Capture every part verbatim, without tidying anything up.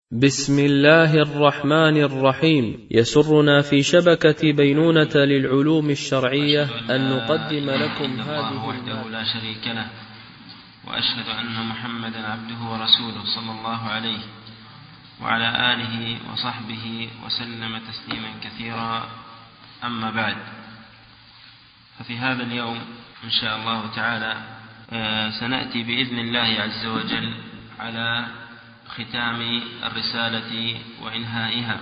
بسم الله الرحمن الرحيم. يسرنا في شبكة بينونة للعلوم الشرعية أن نقدم لكم هذه وحده لا شريك له، وأشهد أن محمدا عبده ورسوله صلى الله عليه وعلى آله وصحبه وسلم تسليما كثيرا. أما بعد، ففي هذا اليوم إن شاء الله تعالى سنأتي بإذن الله عز وجل على ختام الرسالة وإنهائها،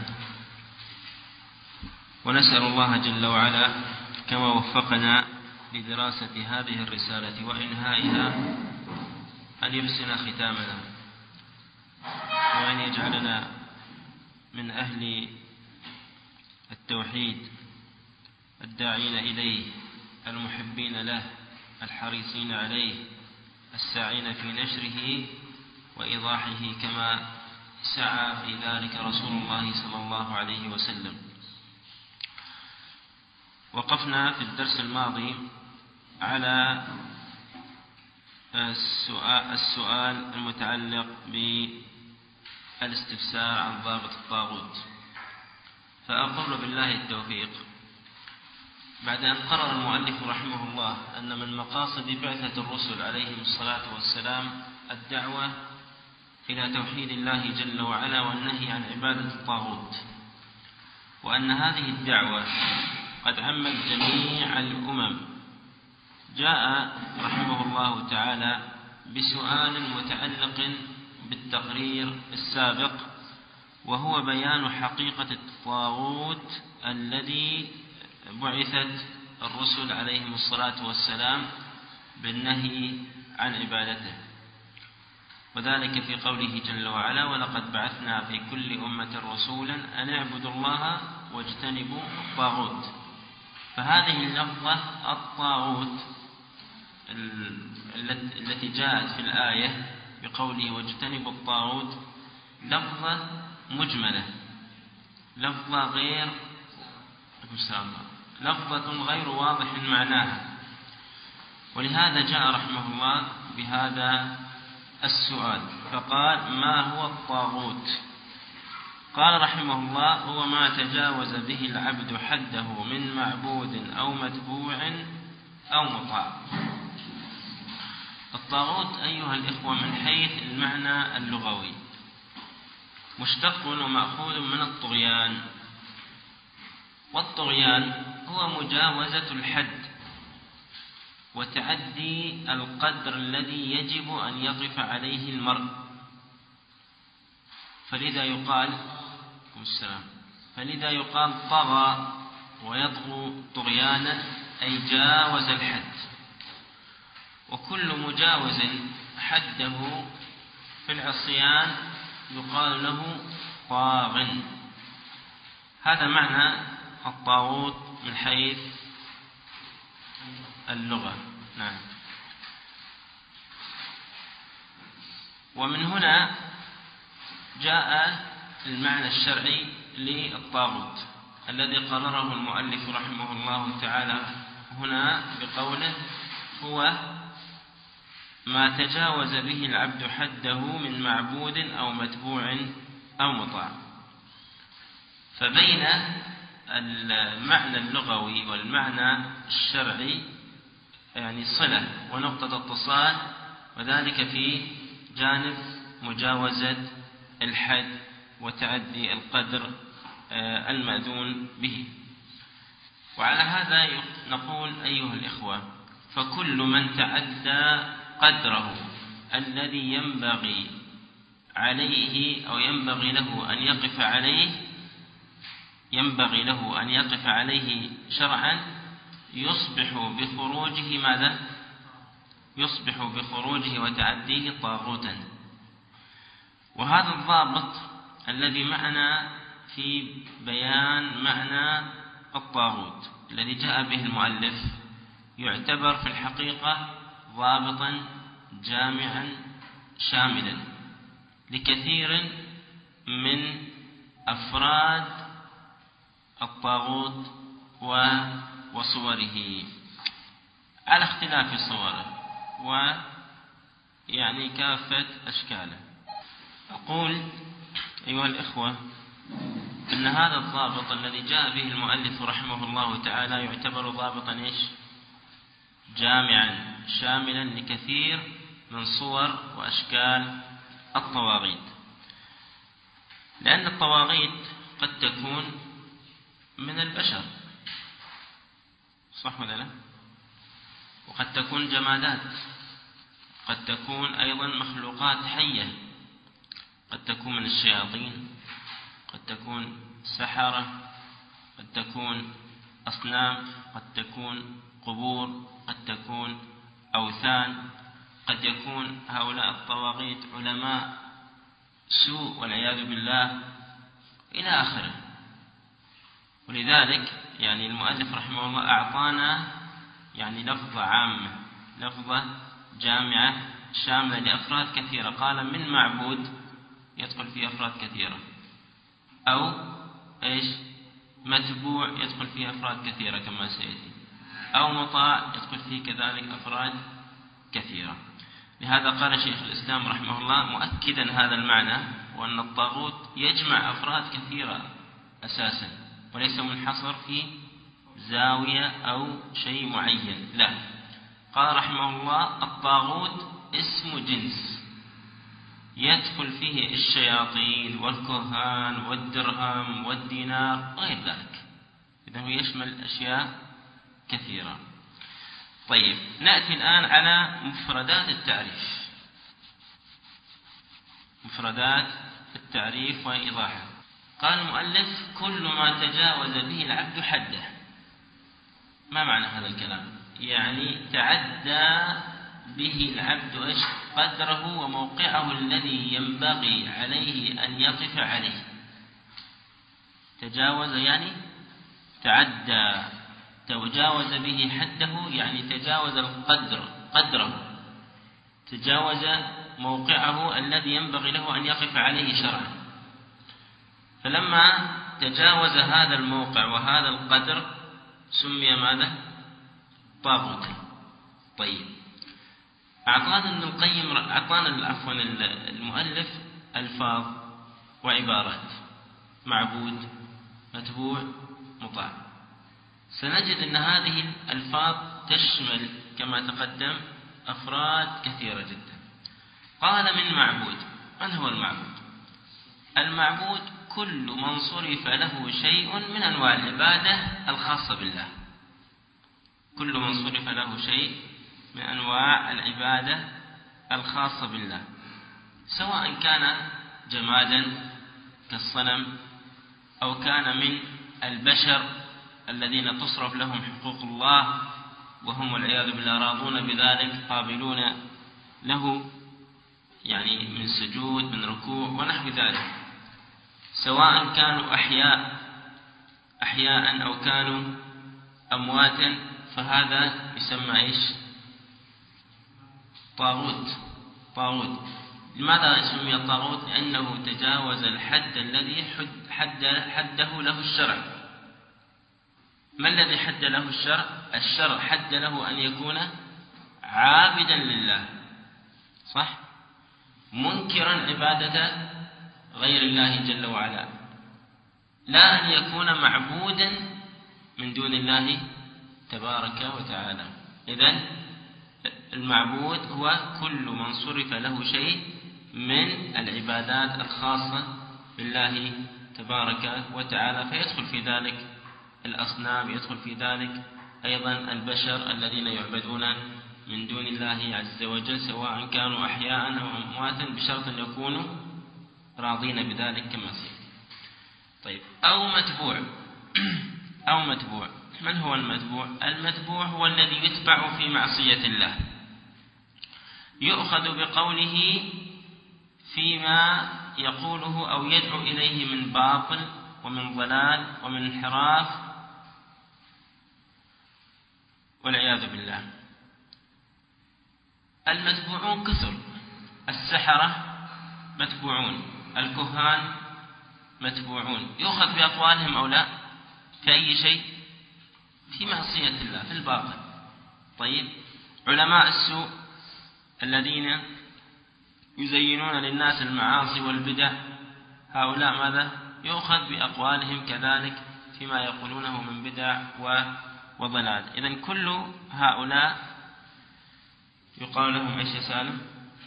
ونسأل الله جل وعلا كما وفقنا لدراسة هذه الرسالة وإنهائها أن يحسن ختامنا، وأن يجعلنا من أهل التوحيد الداعين إليه، المحبين له، الحريصين عليه، الساعين في نشره وإيضاحه كما سعى في ذلك رسول الله صلى الله عليه وسلم. وقفنا في الدرس الماضي على السؤال المتعلق بالاستفسار عن ضابط الطاغوت، فأقول بالله التوفيق بعد أن قرر المؤلف رحمه الله أن من مقاصد بعثة الرسل عليهم الصلاة والسلام الدعوة إلى توحيد الله جل وعلا والنهي عن عبادة الطاغوت، وأن هذه الدعوة قد عمت جميع الأمم، جاء رحمه الله تعالى بسؤال متعلق بالتقرير السابق، وهو بيان حقيقة الطاغوت الذي بعثت الرسل عليهم الصلاة والسلام بالنهي عن عبادته، وذلك في قوله جل وعلا: ولقد بعثنا في كل أمة رسولا أن اعبدوا الله واجتنبوا الطاغوت. فهذه اللفظة الطاغوت التي جاءت في الآية بقوله واجتنبوا الطاغوت لفظة مجملة، لفظة غير لفظة غير واضح معناها، ولهذا جاء رحمه الله بهذا السؤال فقال: ما هو الطاغوت؟ قال رحمه الله: هو ما تجاوز به العبد حده من معبود أو متبوع أو مطاع. الطاغوت أيها الإخوة من حيث المعنى اللغوي مشتق ومأخوذ من الطغيان، والطغيان هو مجاوزة الحد وتعدي القدر الذي يجب أن يقف عليه المرء، فلذا يقال فلذا يقال طغى ويطغو طغيانا، أي جاوز الحد. وكل مجاوز حده في العصيان يقال له طاغ. هذا معنى الطاغوت من حيث اللغة. نعم. ومن هنا جاء المعنى الشرعي للطاغوت الذي قرره المؤلف رحمه الله تعالى هنا بقوله: هو ما تجاوز به العبد حده من معبود أو متبوع أو مطاع. فبين المعنى اللغوي والمعنى الشرعي يعني صلة ونقطة اتصال، وذلك في جانب مجاوزة الحد وتعدي القدر المأذون به. وعلى هذا نقول أيها الإخوة: فكل من تعدى قدره الذي ينبغي عليه أو ينبغي له أن يقف عليه ينبغي له أن يقف عليه شرعا يصبح بخروجه ماذا؟ يصبح بخروجه وتعديه طاغوتا. وهذا الضابط الذي معنا في بيان معنى الطاغوت الذي جاء به المؤلف يعتبر في الحقيقة ضابطا جامعا شاملا لكثير من أفراد الطاغوت وصوره على اختلاف صوره ويعني كافة أشكاله. أقول أيها الإخوة أن هذا الضابط الذي جاء به المؤلف رحمه الله تعالى يعتبر ضابطا إيش؟ جامعا شاملا لكثير من صور وأشكال الطواغيت، لأن الطواغيت قد تكون من البشر، صح ولا لا؟ وقد تكون جمادات، قد تكون أيضا مخلوقات حية، قد تكون من الشياطين، قد تكون سحرة، قد تكون أصنام، قد تكون قبور، قد تكون أوثان، قد يكون هؤلاء الطواغيت علماء سوء والعياذ بالله إلى آخره. ولذلك يعني المؤلف رحمه الله أعطانا يعني لفظة عامة، لفظة جامعة شاملة لأفراد كثيرة، قال من معبود يدخل فيه أفراد كثيرة، أو إيش متبوع يدخل فيه أفراد كثيرة كما سيأتي، أو مطاع يدخل فيه كذلك أفراد كثيرة. لهذا قال شيخ الإسلام رحمه الله مؤكدا هذا المعنى، وأن الطاغوت يجمع أفراد كثيرة أساسا، وليس منحصر في زاوية أو شيء معين، لا. قال رحمه الله الطاغوت اسم جنس يدخل فيه الشياطين والكهان والدرهم والدينار وغير ذلك، إذن هو يشمل أشياء كثيرة. طيب نأتي الآن على مفردات التعريف، مفردات التعريف وإيضاحه. قال المؤلف كل ما تجاوز به العبد حده. ما معنى هذا الكلام؟ يعني تعدى به العبد قدره وموقعه الذي ينبغي عليه أن يقف عليه. تجاوز يعني تعدى، تجاوز به حده يعني تجاوز القدر قدره، تجاوز موقعه الذي ينبغي له أن يقف عليه شرعا. فلما تجاوز هذا الموقع وهذا القدر سمي ماذا؟ طاغوتا. طيب أعطانا ابن القيم أعطانا عفوا المؤلف ألفاظ وعبارات: معبود، متبوع، مطاع. سنجد أن هذه الألفاظ تشمل كما تقدم أفراد كثيرة جدا. قال من معبود. من هو المعبود؟ المعبود كل من صرف له شيء من أنواع العبادة الخاصة بالله، كل من صرف له شيء من أنواع العبادة الخاصة بالله، سواء كان جمادا كالصنم أو كان من البشر الذين تصرف لهم حقوق الله وهم والعياذ بالله راضون بذلك قابلون له، يعني من سجود من ركوع ونحو ذلك، سواء كانوا أحياء أحياء أو كانوا أمواتا، فهذا يسمى إيش؟ طاغوت. طاغوت. لماذا سمي طاغوت؟ لأنه تجاوز الحد الذي حد حده له الشرع. ما الذي حد له الشرع؟ الشرع حد له أن يكون عابدا لله، صح؟ منكرا عبادة غير الله جل وعلا، لا أن يكون معبودا من دون الله تبارك وتعالى. إذن المعبود هو كل من صرف له شيء من العبادات الخاصة بالله تبارك وتعالى، فيدخل في ذلك الأصنام، يدخل في ذلك أيضا البشر الذين يعبدون من دون الله عز وجل، سواء كانوا أحياء أو أمواتا، بشرط أن يكونوا راضين بذلك كما سيأتي. طيب أو متبوع. أو متبوع. من هو المتبوع؟ المتبوع هو الذي يتبع في معصية الله، يؤخذ بقوله فيما يقوله أو يدعو إليه من باطل ومن ضلال ومن انحراف والعياذ بالله. المتبوعون كثر، السحرة متبوعون، الكهان متبوعون، يؤخذ بأقوالهم أو لا في أي شيء؟ في معصية الله، في الباطل. طيب علماء السوء الذين يزينون للناس المعاصي والبدع، هؤلاء ماذا؟ يؤخذ بأقوالهم كذلك فيما يقولونه من بدع وضلال. إذن كل هؤلاء يقال لهم إيش يا سالم؟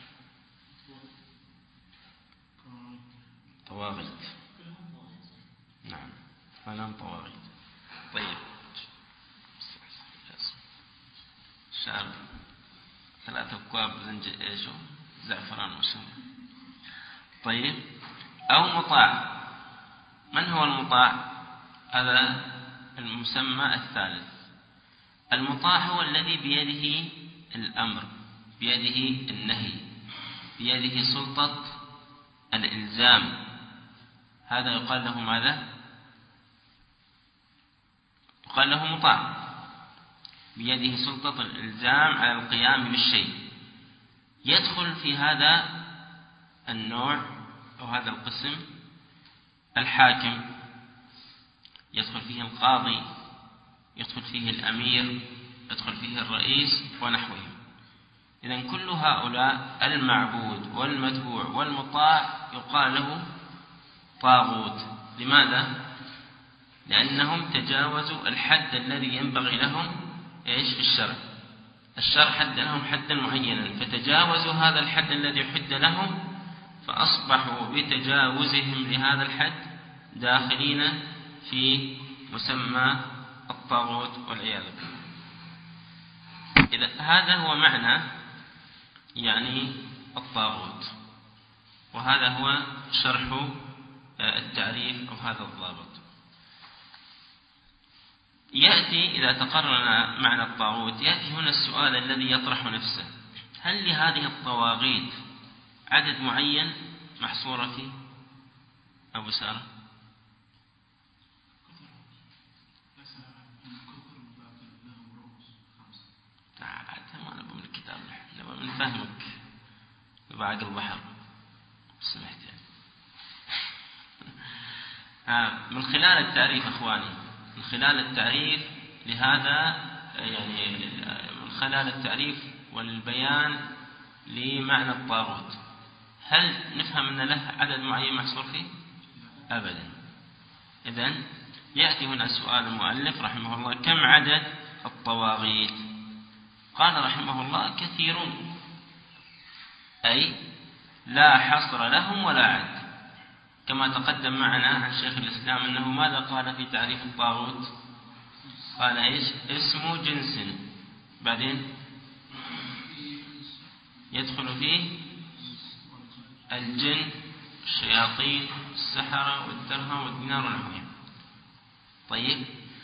طواغيت. نعم كلام طواغيت. طيب شعر ثلاثة أكواب زنج إيشو زعفران وسم. طيب أو مطاع. من هو المطاع؟ هذا المسمى الثالث. المطاع هو الذي بيده الأمر، بيده النهي، بيده سلطة الإلزام. هذا يقال له ماذا؟ يقال له مطاع، بيده سلطة الإلزام على القيام بالشيء. يدخل في هذا النوع أو هذا القسم الحاكم، يدخل فيه القاضي، يدخل فيه الأمير، يدخل فيه الرئيس ونحوهم. إذن كل هؤلاء المعبود والمتبوع والمطاع يقال له طاغوت. لماذا؟ لأنهم تجاوزوا الحد الذي ينبغي لهم إيش في الشرع. الشرع حد لهم حدا معينا، فتجاوزوا هذا الحد الذي حد لهم، فأصبحوا بتجاوزهم لهذا الحد داخلين في مسمى الطاغوت والعياذ بالله. إذا هذا هو معنى يعني الطاغوت، وهذا هو شرح التعريف أو هذا الضابط. يأتي إذا تقررنا معنى الطاغوت، يأتي هنا السؤال الذي يطرح نفسه: هل لهذه الطواغيت عدد معين محصورة فيه؟ أبو سارة ما نبغى من الكتاب، نبغى من فهمك، نبغى عقل البحر سمحت يعني. من خلال التعريف أخواني، من خلال التعريف لهذا يعني من خلال التعريف والبيان لمعنى الطاغوت، هل نفهم أن له عدد معين محصور فيه؟ أبدا. إذن يأتي هنا سؤال المؤلف رحمه الله: كم عدد الطواغيت؟ قال رحمه الله: كثيرون، أي لا حصر لهم ولا عد. كما تقدم معنا عن شيخ الإسلام أنه ماذا قال في تعريف الطاغوت؟ قال إيش؟ اسم جنس، بعدين يدخل فيه الجن، الشياطين، السحرة والدرهم والدينار ونحوهم. طيب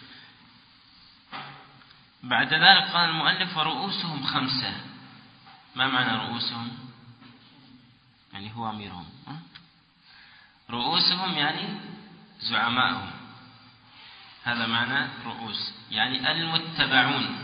بعد ذلك قال المؤلف: ورؤوسهم خمسة. ما معنى رؤوسهم؟ يعني هو أميرهم. رؤوسهم يعني زعمائهم، هذا معنى رؤوس، يعني المتبعون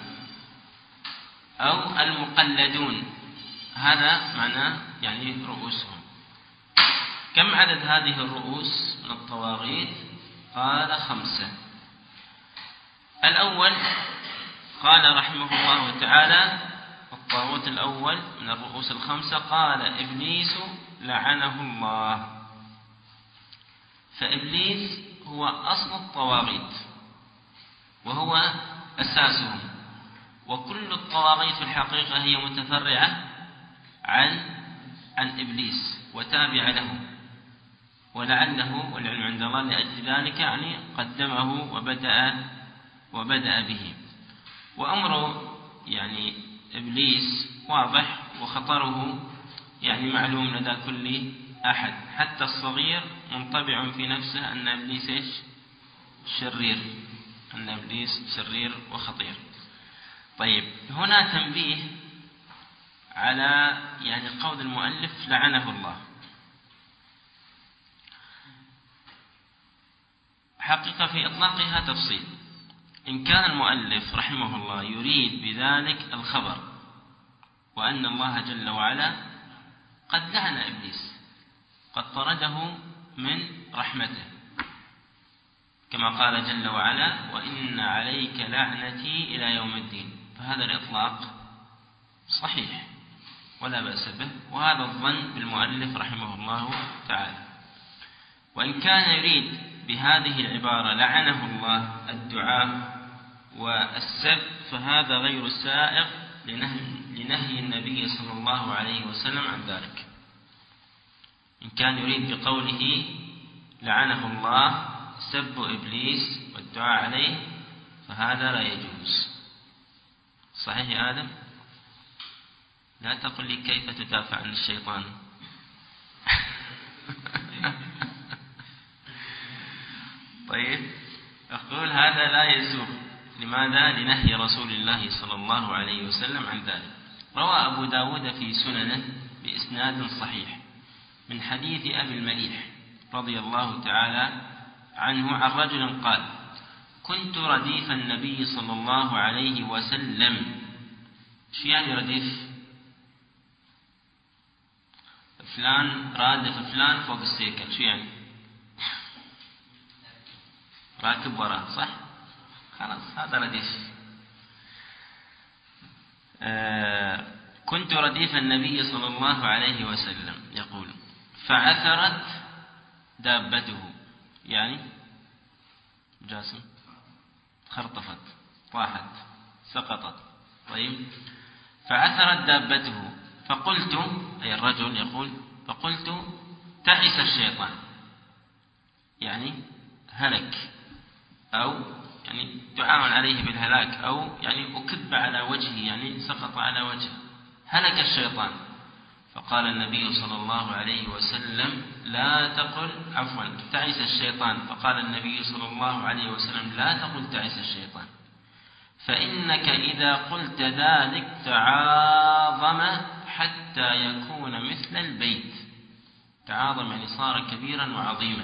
أو المقلدون، هذا معنى يعني رؤوسهم. كم عدد هذه الرؤوس من الطواغيت؟ قال: خمسة. الأول قال رحمه الله تعالى: الطاغوت الأول من الرؤوس الخمسة، قال: إبليس لعنه الله. فإبليس هو أصل الطواغيت وهو أساسهم، وكل الطواغيت في الحقيقة هي متفرعة عن عن إبليس وتابعة له، ولعله والعلم عند الله لأجل ذلك يعني قدمه وبدأ وبدأ به. وأمر يعني إبليس واضح، وخطره يعني معلوم لدى كل أحد، حتى الصغير منطبع في نفسه أن إبليس إيش؟ شرير، أن إبليس شرير وخطير. طيب هنا تنبيه على يعني قول المؤلف لعنه الله. حقيقة في إطلاقها تفصيل. إن كان المؤلف رحمه الله يريد بذلك الخبر وأن الله جل وعلا قد لعن إبليس، قد طرده من رحمته، كما قال جل وعلا: وإن عليك لعنتي إلى يوم الدين. فهذا الإطلاق صحيح ولا بأس به، وهذا الظن بالمؤلف رحمه الله تعالى. وإن كان يريد بهذه العبارة لعنه الله الدعاء والسب فهذا غير سائغ لنهي, لنهي النبي صلى الله عليه وسلم عن ذلك. إن كان يريد بقوله لعنه الله سب إبليس والدعاء عليه فهذا لا يجوز. صحيح يا آدم؟ لا تقل لي كيف تدافع عن الشيطان. طيب أقول هذا لا يسوغ. لماذا؟ لنهي رسول الله صلى الله عليه وسلم عن ذلك. روى أبو داود في سننه بإسناد صحيح من حديث أبي المليح رضي الله تعالى عنه عن رجل قال: كنت رديف النبي صلى الله عليه وسلم. شو يعني رديف؟ فلان رادف فلان فوق السيكل، شو يعني؟ راكب وراه، صح؟ خلاص هذا رديف. آه كنت رديف النبي صلى الله عليه وسلم يقول: فعثرت دابته، يعني جاسم خرطفت طاحت سقطت. طيب فعثرت دابته فقلت، أي الرجل يقول، فقلت: تعس الشيطان، يعني هلك، أو يعني تعاون عليه بالهلاك، أو يعني أكب على وجهه، يعني سقط على وجهه، هلك الشيطان. فقال النبي صلى الله عليه وسلم: لا تقل عفوا تعس الشيطان. فقال النبي صلى الله عليه وسلم: لا تقل تعس الشيطان، فإنك إذا قلت ذلك تعاظم حتى يكون مثل البيت. تعاظم يعني صار كبيرا وعظيما،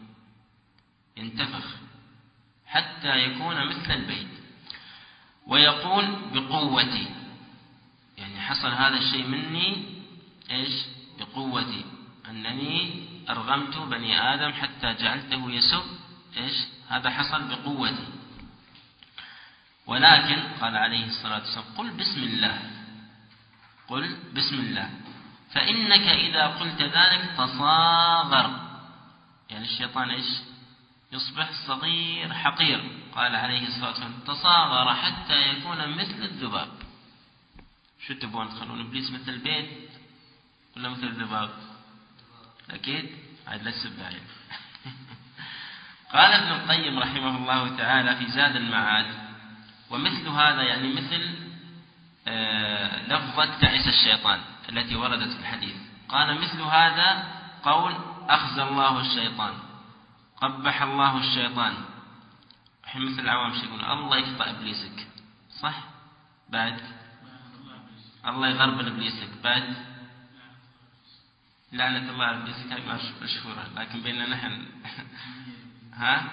ينتفخ حتى يكون مثل البيت، ويقول بقوتي، يعني حصل هذا الشيء مني إيش؟ بقوتي، أنني أرغمت بني آدم حتى جعلته يسب إيش؟ هذا حصل بقوتي. ولكن قال عليه الصلاة والسلام: قل بسم الله، قل بسم الله، فإنك إذا قلت ذلك تصاغر، يعني الشيطان إيش؟ يصبح صغير حقير. قال عليه الصلاة والسلام: تصاغر حتى يكون مثل الذباب. شو تبون تخلون إبليس مثل البيت ولا مثل الذباب؟ أكيد عاد لا تسب عليه. قال ابن القيم رحمه الله تعالى في زاد المعاد: ومثل هذا يعني مثل آه لفظة تعس الشيطان التي وردت في الحديث. قال مثل هذا قول أخزى الله الشيطان، قبح الله الشيطان. الحين مثل العوام شو يقولون؟ الله يقطع إبليسك، صح؟ بعد الله يغربل إبليسك، بعد لعنة الله على إبليسك، هاي مشهورة، لكن بيننا نحن ها.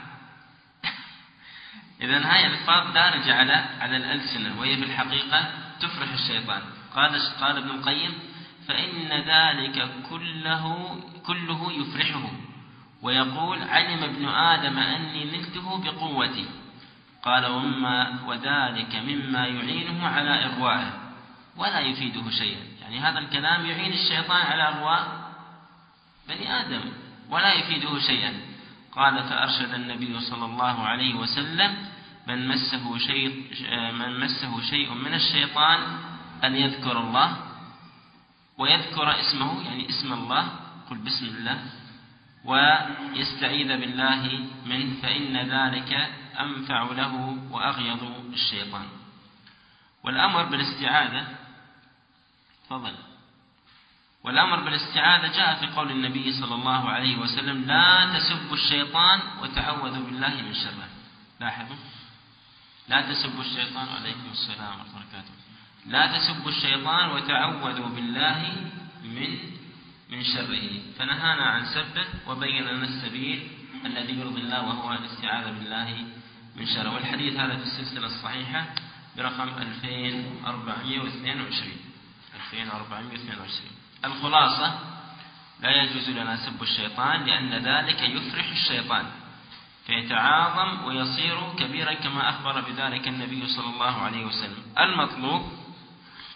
إذن هاي الألفاظ دارجة على على الألسنة، وهي في الحقيقة تفرح الشيطان. قال قال ابن القيم: فإن ذلك كله كله يفرحه، ويقول: علم ابن آدم أني نلته بقوتي. قال: وما وذلك مما يعينه على إغوائه ولا يفيده شيئا. يعني هذا الكلام يعين الشيطان على إغواء بني آدم ولا يفيده شيئا. قال: فأرشد النبي صلى الله عليه وسلم من مسه شيء من مسه شيء من الشيطان أن يذكر الله ويذكر اسمه، يعني اسم الله، قل بسم الله، ويستعيذ بالله منه، فإن ذلك أنفع له وأغيظ الشيطان. والأمر بالاستعاذة فضل والأمر بالاستعاذة جاء في قول النبي صلى الله عليه وسلم: لا تسبوا الشيطان وتعوذوا بالله من شره. لاحظوا: لا تسبوا الشيطان، عليكم السلام ورحمة الله وبركاته، لا تسبوا الشيطان وتعوذوا بالله من من شره. فنهانا عن سبه وبين لنا السبيل الذي يرضي الله، وهو الاستعاذة بالله من شره. والحديث هذا في السلسلة الصحيحة برقم ألفين وأربعمائة واثنين وعشرين. ألفين وأربعمائة واثنين وعشرين. الخلاصة: لا يجوز لنا سب الشيطان، لأن ذلك يفرح الشيطان فيتعاظم ويصير كبيرا كما أخبر بذلك النبي صلى الله عليه وسلم. المطلوب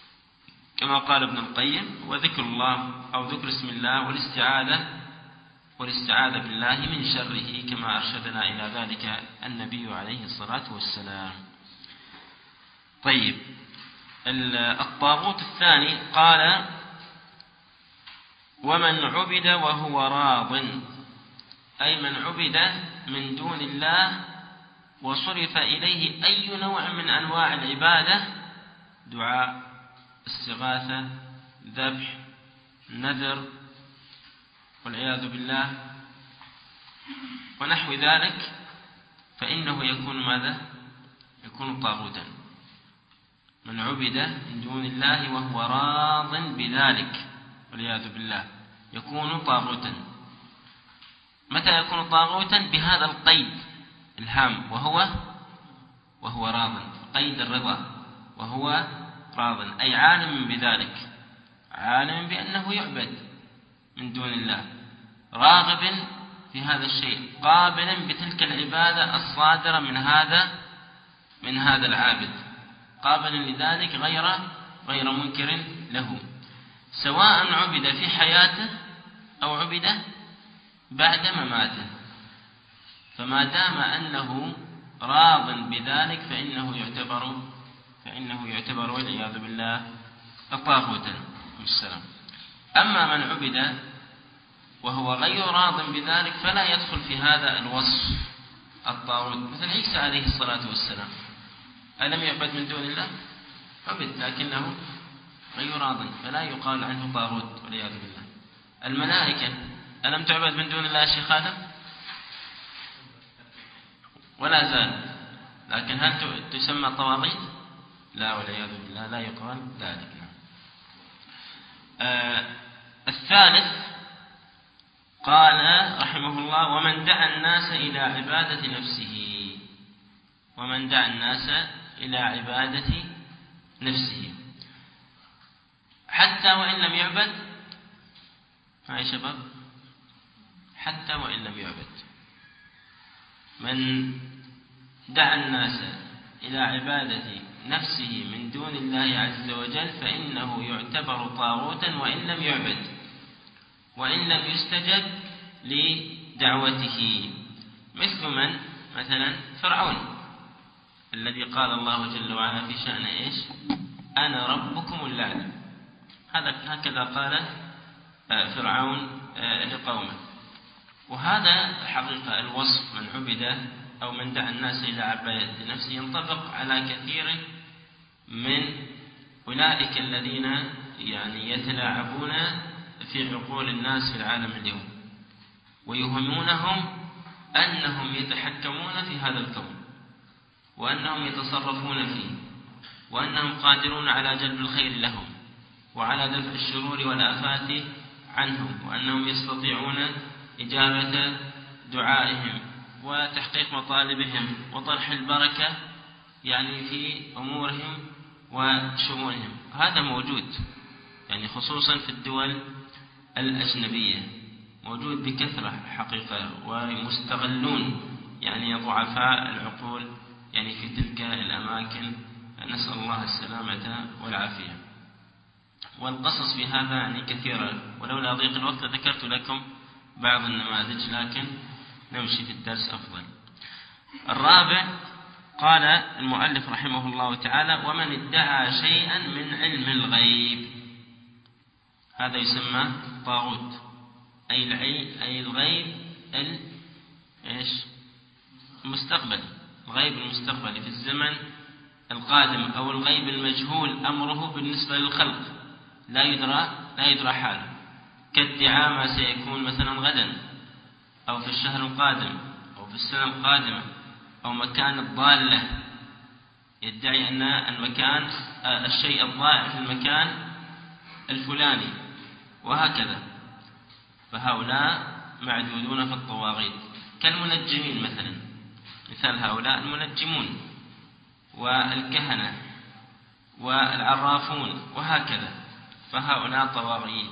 كما قال ابن القيم: وذكر الله أو ذكر اسم الله والاستعاذة والاستعاذة بالله من شره كما أرشدنا إلى ذلك النبي عليه الصلاة والسلام. طيب، الطاغوت الثاني قال: ومن عبد وهو راض، أي من عبد من دون الله وصرف إليه أي نوع من أنواع العبادة، دعاء، استغاثة، ذبح، نذر والعياذ بالله ونحو ذلك، فإنه يكون ماذا؟ يكون طاغوتا. من عبد من دون الله وهو راض بذلك والعياذ بالله يكون طاغوتا. متى يكون طاغوتا؟ بهذا القيد الهام، وهو وهو راض، قيد الرضا، وهو راض، أي عالم بذلك، عالم بأنه يعبد من دون الله، راغب في هذا الشيء، قابلا بتلك العبادة الصادرة من هذا من هذا العابد، قابلا لذلك غير غير منكر له، سواء عبد في حياته أو عبد بعد مماته. فما دام أنه راض بذلك فإنه يعتبر فإنه يعتبر والعياذ بالله طاغوتا. السلام. أما من عبد وهو غير راض بذلك فلا يدخل في هذا الوصف الطاغوت، مثل عيسى عليه الصلاة والسلام، ألم يعبد من دون الله؟ عبد لكنه غير راض، فلا يقال عنه طاغوت والعياذ بالله. الملائكة ألم تعبد من دون الله يا شيخ آدم؟ ولا زال، لكن هل تسمى طواغيت؟ لا والعياذ بالله، لا يقال ذلك. آه الثالث قال رحمه الله: ومن دعا الناس إلى عبادة نفسه، ومن دعا الناس إلى عبادة نفسه حتى وإن لم يعبد. ها يا شباب، حتى وإن لم يعبد، من دعا الناس إلى عبادة نفسه من دون الله عز وجل فإنه يعتبر طاغوتا وإن لم يعبد، وإن لم يستجب لدعوته، مثل من؟ مثلا فرعون الذي قال الله جل وعلا في شأنه إيش؟ أنا ربكم الأعلى. هذا هكذا قال فرعون لقومه. وهذا الحقيقة الوصف من عبد أو من دعا الناس إلى عبادة نفسه ينطبق على كثير من أولئك الذين يعني يتلاعبون في عقول الناس في العالم اليوم، ويوهمونهم أنهم يتحكمون في هذا الكون، وأنهم يتصرفون فيه، وأنهم قادرون على جلب الخير لهم وعلى دفع الشرور والآفات عنهم، وأنهم يستطيعون إجابة دعائهم وتحقيق مطالبهم وطرح البركة يعني في أمورهم وشؤونهم. هذا موجود يعني خصوصا في الدول الأجنبية، موجود بكثرة حقيقة، ومستغلون يعني ضعفاء العقول يعني في تلك الأماكن، نسأل الله السلامة والعافية. والقصص في هذا يعني كثيرة، ولولا ضيق الوقت ذكرت لكم بعض النماذج، لكن نمشي في الدرس أفضل. الرابع قال المؤلف رحمه الله تعالى: ومن ادعى شيئا من علم الغيب، هذا يسمى طاغوت، أي العي أي الغيب ال إيش المستقبل، الغيب المستقبلي في الزمن القادم، أو الغيب المجهول أمره بالنسبة للخلق، لا يدرى لا يدرى حاله، كادعاء ما سيكون مثلا غدا أو في الشهر القادم أو في السنة القادمة، أو مكان الضالة، يدعي أن المكان الشيء الضائع في المكان الفلاني، وهكذا. فهؤلاء معدودون في الطواغيت، كالمنجمين مثلا، مثال هؤلاء المنجمون والكهنة والعرافون وهكذا، فهؤلاء طواغيت.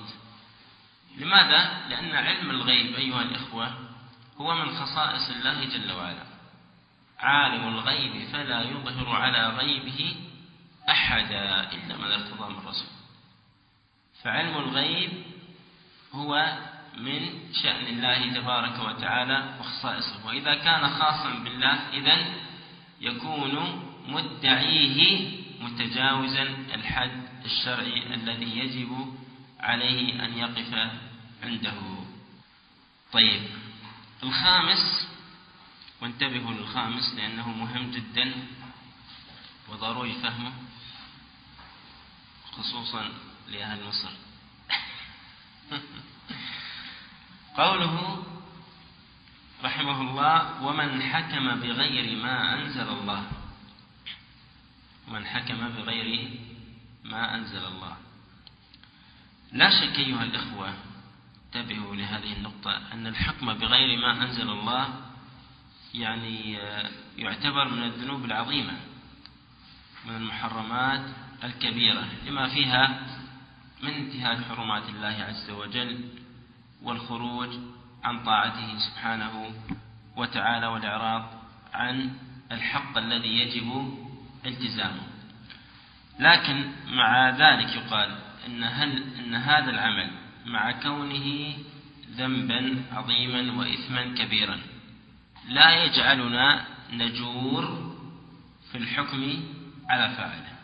لماذا؟ لأن علم الغيب أيها الإخوة هو من خصائص الله جل وعلا، عالم الغيب فلا يظهر على غيبه أحدا إلا من ارتضى من رسول. فعلم الغيب هو من شأن الله تبارك وتعالى وخصائصه. وإذا كان خاصا بالله إذن يكون مدعيه متجاوزا الحد الشرعي الذي يجب عليه أن يقف عنده. طيب، الخامس، وانتبهوا للخامس لأنه مهم جدا وضروري فهمه خصوصا لأهل مصر. قوله رحمه الله: ومن حكم بغير ما أنزل الله. ومن حكم بغير ما أنزل الله، لا شك أيها الإخوة، انتبهوا لهذه النقطة، أن الحكم بغير ما أنزل الله يعني يعتبر من الذنوب العظيمة، من المحرمات الكبيرة، لما فيها من انتهاك حرمات الله عز وجل والخروج عن طاعته سبحانه وتعالى والإعراض عن الحق الذي يجب التزامه. لكن مع ذلك يقال إن, هل إن هذا العمل مع كونه ذنبا عظيما وإثما كبيرا لا يجعلنا نجور في الحكم على فاعله،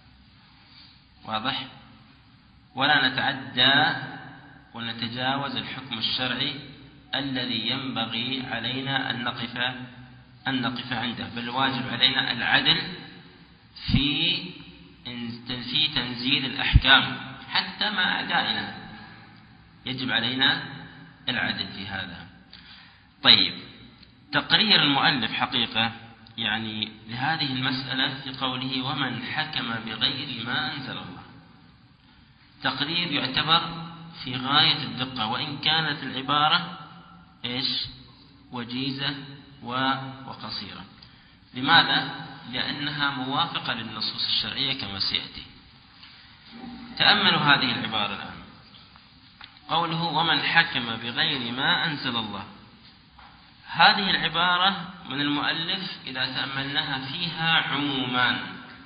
واضح؟ ولا نتعدى ونتجاوز الحكم الشرعي الذي ينبغي علينا أن نقف أن نقف عنده، بل واجب علينا العدل في في تنزيل الأحكام حتى مع أعدائنا، يجب علينا العدل في هذا. طيب، تقرير المؤلف حقيقة يعني لهذه المسألة في قوله ومن حكم بغير ما أنزل الله، تقرير يعتبر في غاية الدقة، وإن كانت العبارة إيش وجيزة وقصيرة. لماذا؟ لأنها موافقة للنصوص الشرعية كما سيأتي. تأملوا هذه العبارة الآن، قوله ومن حكم بغير ما أنزل الله. هذه العبارة من المؤلف إذا تأملناها فيها عمومان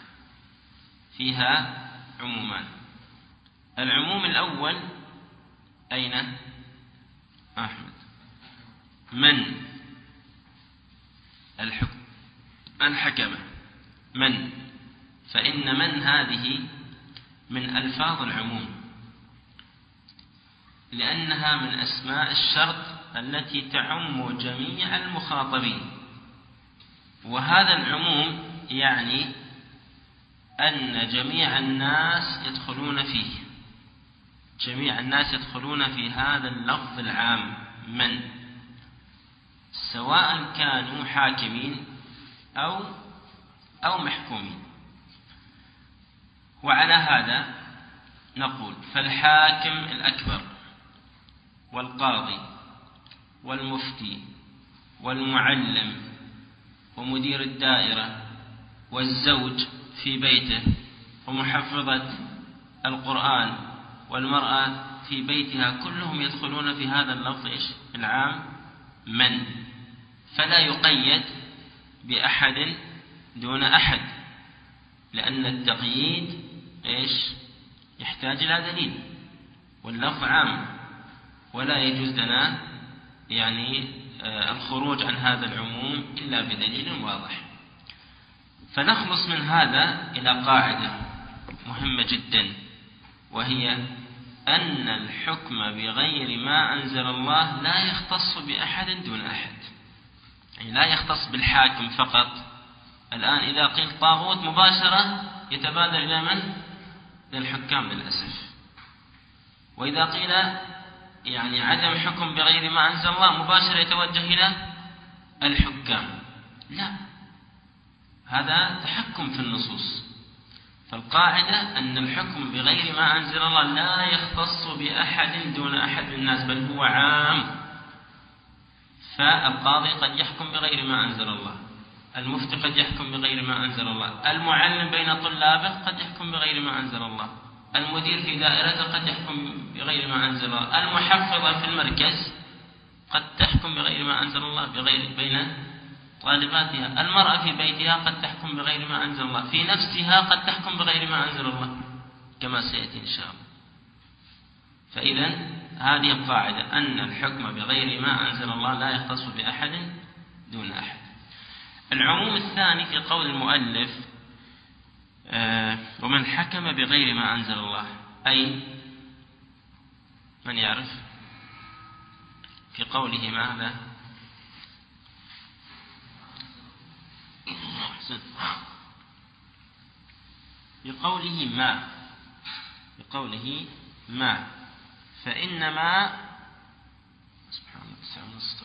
فيها عمومان العموم الأول أين؟ أحمد. من الحكم، من حكم، من، فإن من هذه من ألفاظ العموم، لأنها من أسماء الشرط التي تعم جميع المخاطبين. وهذا العموم يعني أن جميع الناس يدخلون فيه، جميع الناس يدخلون في هذا اللفظ العام من، سواء كانوا حاكمين أو أو محكومين. وعلى هذا نقول فالحاكم الأكبر والقاضي والمفتي والمعلم ومدير الدائرة والزوج في بيته ومحفظة القرآن والمرأة في بيتها كلهم يدخلون في هذا اللفظ العام من، فلا يقيد بأحد دون أحد، لأن التقييد إيش يحتاج إلى دليل، واللفظ عام ولا يجوز لنا يعني الخروج عن هذا العموم إلا بدليل واضح. فنخلص من هذا إلى قاعدة مهمة جدا، وهي أن الحكم بغير ما أنزل الله لا يختص بأحد دون أحد، يعني لا يختص بالحاكم فقط. الآن إذا قيل طاغوت مباشرة يتبادر إلى من؟ للحكام للأسف. وإذا قيل يعني عدم حكم بغير ما أنزل الله مباشرة يتوجه إلى الحكام، لا، هذا تحكم في النصوص. فالقاعدة أن الحكم بغير ما أنزل الله لا يختص بأحد دون أحد من الناس، بل هو عام. فالقاضي قد يحكم بغير ما أنزل الله، المفتي قد يحكم بغير ما أنزل الله، المعلم بين طلابه قد يحكم بغير ما أنزل الله، المدير في دائرته قد يحكم بغير ما أنزل الله، المحفظة في المركز قد تحكم بغير ما أنزل الله بغير بين طالباتها، المرأة في بيتها قد تحكم بغير ما أنزل الله، في نفسها قد تحكم بغير ما أنزل الله كما سيأتي إن شاء الله. فإذا هذه القاعدة أن الحكم بغير ما أنزل الله لا يختص بأحد دون أحد. العموم الثاني في قول المؤلف آه ومن حكم بغير ما أنزل الله، أي من يعرف في قوله ماذا؟ بقوله ما بقوله ما فإنما سبحان الله تسعة ونص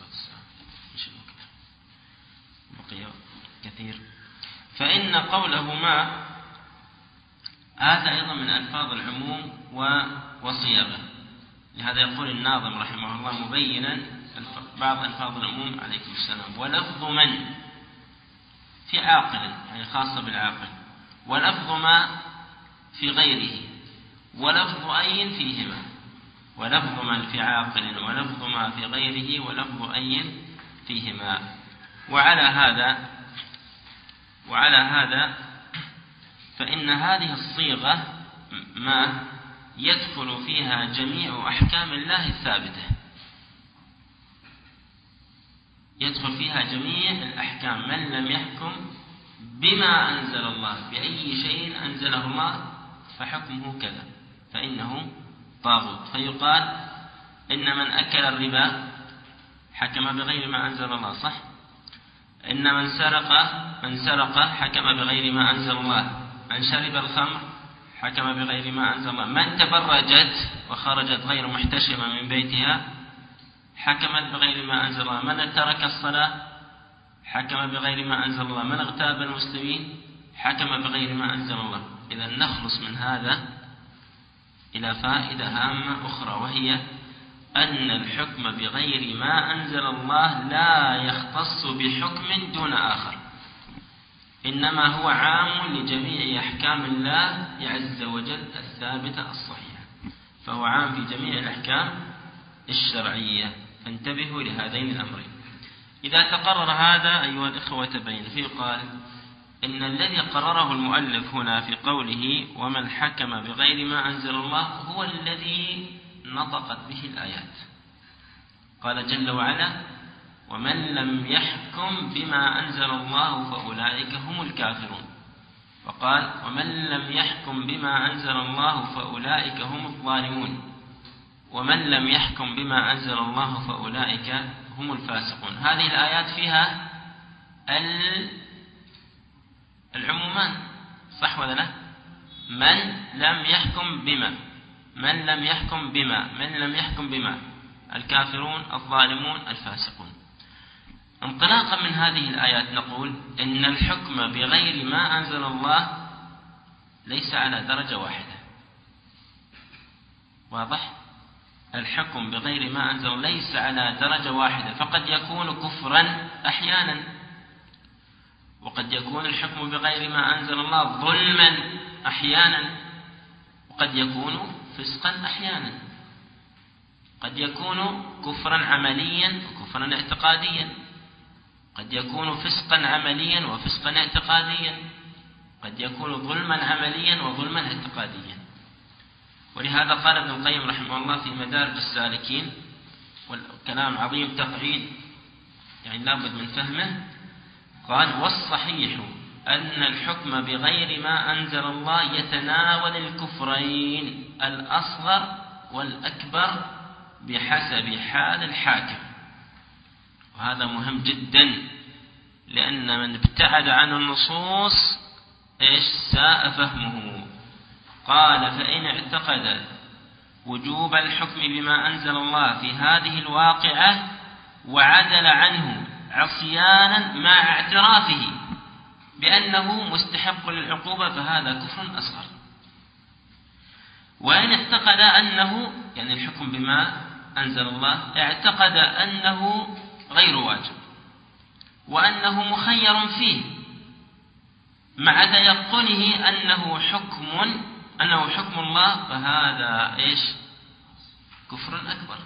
بقي كثير. فإن قوله ما هذا أيضا من ألفاظ العموم وصيغه، لهذا يقول الناظم رحمه الله مبينا بعض ألفاظ العموم عليكم السلام: ولفظ من في عاقل، يعني خاصة بالعاقل، ولفظ ما في غيره، ولفظ أي فيهما. ولفظ من في عاقل ولفظ ما في غيره ولفظ أي فيهما. وعلى هذا وعلى هذا فإن هذه الصيغة ما يدخل فيها جميع أحكام الله الثابتة، يدخل فيها جميع الأحكام. من لم يحكم بما أنزل الله بأي شيء أنزله الله فحكمه كذا فإنه طاغوت. فيقال إن من أكل الربا حكم بغير ما أنزل الله، صح؟ إن من سرق من سرق حكم بغير ما أنزل الله. من شرب الخمر حكم بغير ما أنزل الله. من تبرجت وخرجت غير محتشمة من بيتها حكمت بغير ما أنزل الله. من ترك الصلاة حكم بغير ما أنزل الله. من اغتاب المسلمين حكم بغير ما أنزل الله. إذا نخلص من هذا إلى فائدة هامة أخرى، وهي أن الحكم بغير ما أنزل الله لا يختص بحكم دون آخر، إنما هو عام لجميع أحكام الله عز وجل الثابتة الصحيحة، فهو عام في جميع الأحكام الشرعية. فانتبهوا لهذين الأمرين. إذا تقرر هذا أيها الإخوة تبين، فيقال إن الذي قرره المؤلف هنا في قوله ومن حكم بغير ما أنزل الله هو الذي نطقت به الآيات. قال جل وعلا ومن لم يحكم بما أنزل الله فأولئك هم الكافرون، وقال ومن لم يحكم بما أنزل الله فأولئك هم الظالمون، ومن لم يحكم بما أنزل الله فأولئك هم الفاسقون. هذه الآيات فيها العمومان، صح ولا لا؟ من لم يحكم بما من لم يحكم بما من لم يحكم بما الكافرون الظالمون الفاسقون. انطلاقا من هذه الآيات نقول إن الحكم بغير ما أنزل الله ليس على درجة واحدة. واضح؟ الحكم بغير ما أنزل ليس على درجة واحدة، فقد يكون كفرا أحيانا، وقد يكون الحكم بغير ما أنزل الله ظلما أحيانا، وقد يكون فسقا أحيانا، قد يكون كفرا عمليا وكفرا اعتقاديا، قد يكون فسقا عمليا وفسقا اعتقاديا، قد يكون ظلما عمليا وظلما اعتقاديا. ولهذا قال ابن القيم رحمه الله في مدارج السالكين، والكلام عظيم تقعيد يعني لابد من فهمه، قال والصحيح أن الحكم بغير ما أنزل الله يتناول الكفرين الأصغر والأكبر بحسب حال الحاكم. وهذا مهم جدا، لأن من ابتعد عن النصوص إيش ساء فهمه. قال فإن اعتقد وجوب الحكم بما أنزل الله في هذه الواقعة وعدل عنه عصيانا مع اعترافه بأنه مستحق للعقوبة فهذا كفر أصغر. وإن اعتقد أنه يعني الحكم بما أنزل الله اعتقد أنه غير واجب وأنه مخير فيه مع تيقنه أنه حكم أنه حكم الله فهذا إيش كفر أكبر.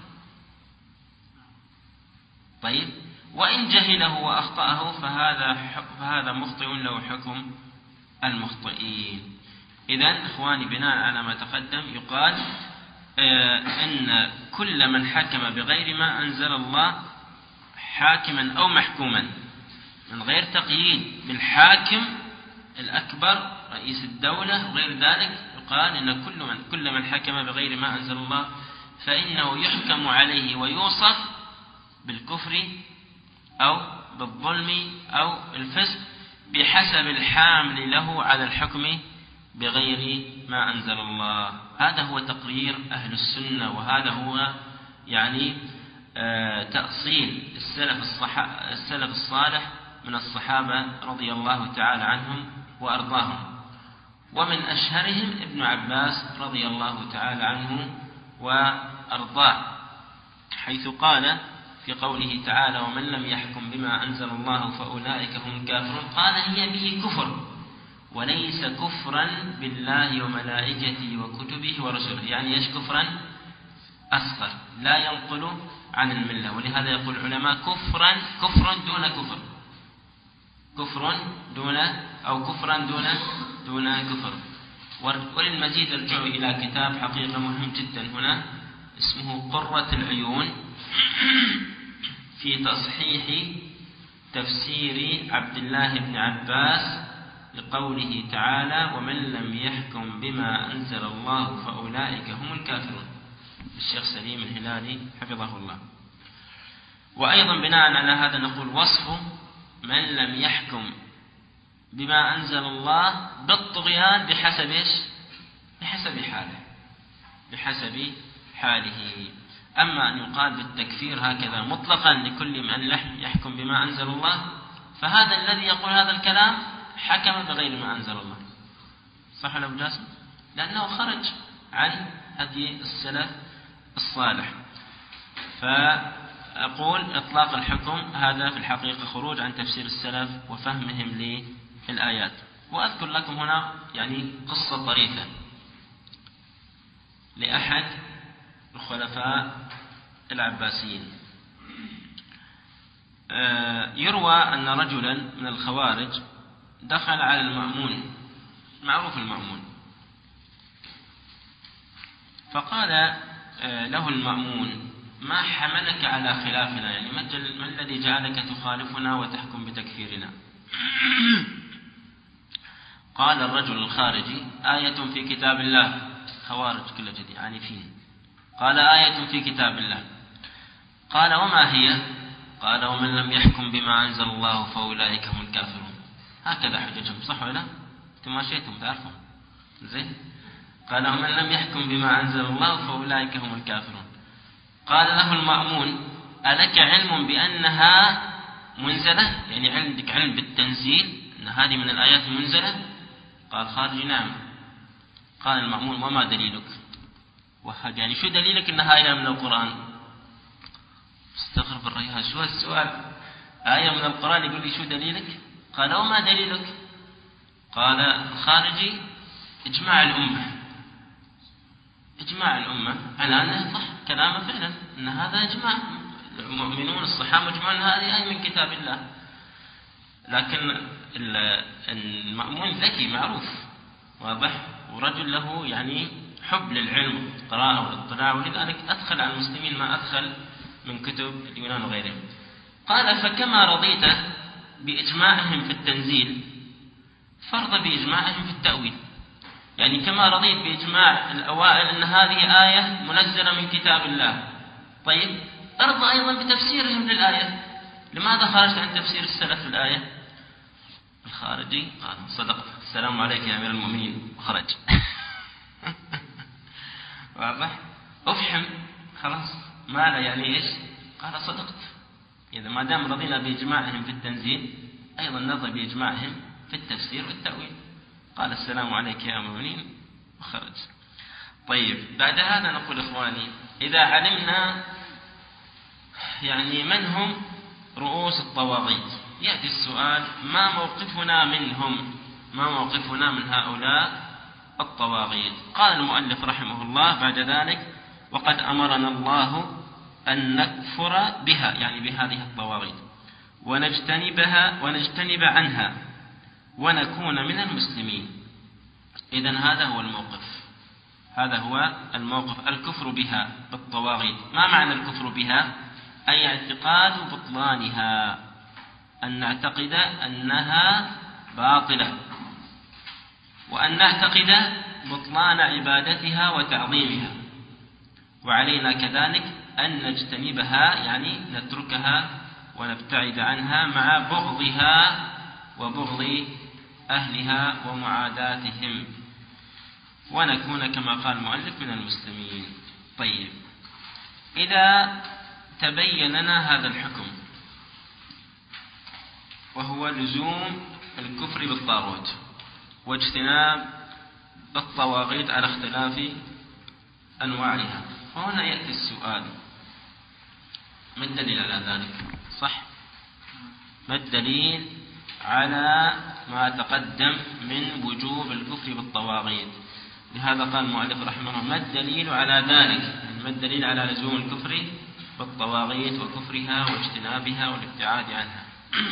طيب وإن جهله وأخطأه فهذا فهذا مخطئ له حكم المخطئين. إذن إخواني بناء على ما تقدم يقال أن كل من حكم بغير ما أنزل الله حاكما أو محكوما من غير تقييد بالحاكم الأكبر رئيس الدولة وغير ذلك، يقال إن كل من, كل من حكم بغير ما أنزل الله فإنه يحكم عليه ويوصف بالكفر أو بالظلم أو الفسق بحسب الحامل له على الحكم بغير ما أنزل الله. هذا هو تقرير أهل السنة، وهذا هو يعني تأصيل السلف, السلف الصالح من الصحابة رضي الله تعالى عنهم وأرضاهم. ومن أشهرهم ابن عباس رضي الله تعالى عنه وأرضاه، حيث قال في قوله تعالى: ومن لم يحكم بما أنزل الله فأولئك هم الكافرون، قال: هي به كفر وليس كفرا بالله وملائكته وكتبه ورسله، يعني ايش كفرا أصغر لا ينقل عن الملة. ولهذا يقول العلماء كفرا كفر دون كفر، كفر دون أو كفرا دون دون كفر. وللمزيد ارجعوا إلى كتاب حقيقة مهم جدا هنا اسمه قرة العيون في تصحيح تفسير عبد الله بن عباس لقوله تعالى: ومن لم يحكم بما أنزل الله فأولئك هم الكافرون، الشيخ سليم الهلالي حفظه الله. وأيضا بناء على هذا نقول وصف من لم يحكم بما أنزل الله بالطغيان بحسب إيش؟ بحسب حاله بحسب حاله. أما أن يقال بالتكفير هكذا مطلقا لكل من لم يحكم بما أنزل الله، فهذا الذي يقول هذا الكلام حكم بغير ما أنزل الله. صح ولا جاسم؟ لأنه خرج عن هدي السلف الصالح. فأقول إطلاق الحكم هذا في الحقيقة خروج عن تفسير السلف وفهمهم للآيات. وأذكر لكم هنا يعني قصة طريفة لأحد الخلفاء العباسيين. يروى أن رجلا من الخوارج دخل على المأمون، معروف المأمون، فقال له المأمون: ما حملك على خلافنا؟ يعني ما الذي جعلك تخالفنا وتحكم بتكفيرنا؟ قال الرجل الخارجي: آية في كتاب الله. خوارج كل جدي عنيفين. قال: آية في كتاب الله. قال: وما هي؟ قال: ومن لم يحكم بما أنزل الله فأولئك هم الكافرون. هكذا حججهم، صح ولا؟ انتم ماشيتم تعرفون زين. قال: ومن لم يحكم بما أنزل الله فأولئك هم الكافرون. قال له المأمون: ألك علم بأنها منزلة؟ يعني عندك علم بالتنزيل أن هذه من الآيات المنزلة؟ قال خارجي: نعم. قال المأمون: وما دليلك؟ وهذا يعني شو دليلك أنها آية من القرآن؟ استغرب الرجال، شو السؤال؟ آية من القرآن يقول لي شو دليلك؟ قال: وما دليلك؟ قال الخارجي: إجماع الأمة. إجماع الأمة على أنه صح كلامه فعلا، أن هذا إجماع، المؤمنون الصحابة مجمعون هذه آية من كتاب الله. لكن المأمون ذكي معروف واضح، ورجل له يعني حب للعلم والقراءة والاطلاع، ولذلك أدخل على المسلمين ما أدخل من كتب اليونان وغيرهم. قال: فكما رضيت بإجماعهم في التنزيل فرض بإجماعهم في التأويل. يعني كما رضيت بإجماع الأوائل أن هذه آية منزلة من كتاب الله، طيب ارضى أيضا بتفسيرهم للآية. لماذا خرجت عن تفسير السلف الآية؟ الخارجي قال: صدقت، السلام عليك يا أمير المؤمنين، وخرج. واضح؟ أفحم خلاص، ما لا يعني إيش؟ قال: صدقت. إذا ما دام رضينا بإجماعهم في التنزيل أيضا نرضى بإجماعهم في التفسير والتأويل. قال: السلام عليك يا أمين، وخرج. طيب بعد هذا نقول إخواني: إذا علمنا يعني من هم رؤوس الطواغيت، يأتي السؤال: ما موقفنا منهم؟ ما موقفنا من هؤلاء الطواغيت؟ قال المؤلف رحمه الله بعد ذلك: وقد أمرنا الله أن نكفر بها، يعني بهذه الطواغيت، ونجتنبها ونجتنب عنها ونكون من المسلمين. إذن هذا هو الموقف. هذا هو الموقف. الكفر بها بالطواغيت. ما معنى الكفر بها؟ أي اعتقاد بطلانها، أن نعتقد أنها باطلة، وأن نعتقد بطلان عبادتها وتعظيمها، وعلينا كذلك أن نجتنبها، يعني نتركها ونبتعد عنها مع بغضها وبغض أهلها ومعاداتهم، ونكون كما قال المؤلف من المسلمين. طيب، إذا تبين لنا هذا الحكم وهو لزوم الكفر بالطاغوت واجتناب الطواغيت على اختلاف أنواعها، فهنا يأتي السؤال: ما الدليل على ذلك؟ صح؟ ما الدليل على ما تقدم من وجوب الكفر بالطواغيت؟ لهذا قال المؤلف رحمه الله: ما الدليل على ذلك؟ ما الدليل على لزوم الكفر بالطواغيت وكفرها واجتنابها والابتعاد عنها؟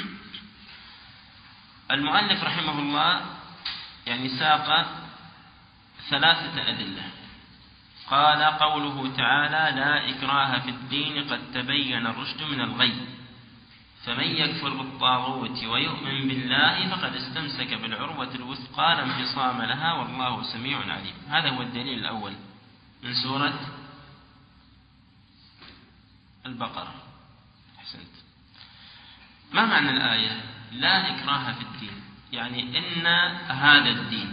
المؤلف رحمه الله يعني ساق ثلاثة أدلة. قال: قوله تعالى: لا إكراه في الدين قد تبين الرشد من الغي، فمن يكفر بالطاغوت ويؤمن بالله فقد استمسك بالعروة الوثقى لا انفصام لها والله سميع عليم. هذا هو الدليل الأول من سورة البقرة. أحسنت. ما معنى الآية لا إكراه في الدين؟ يعني إن هذا الدين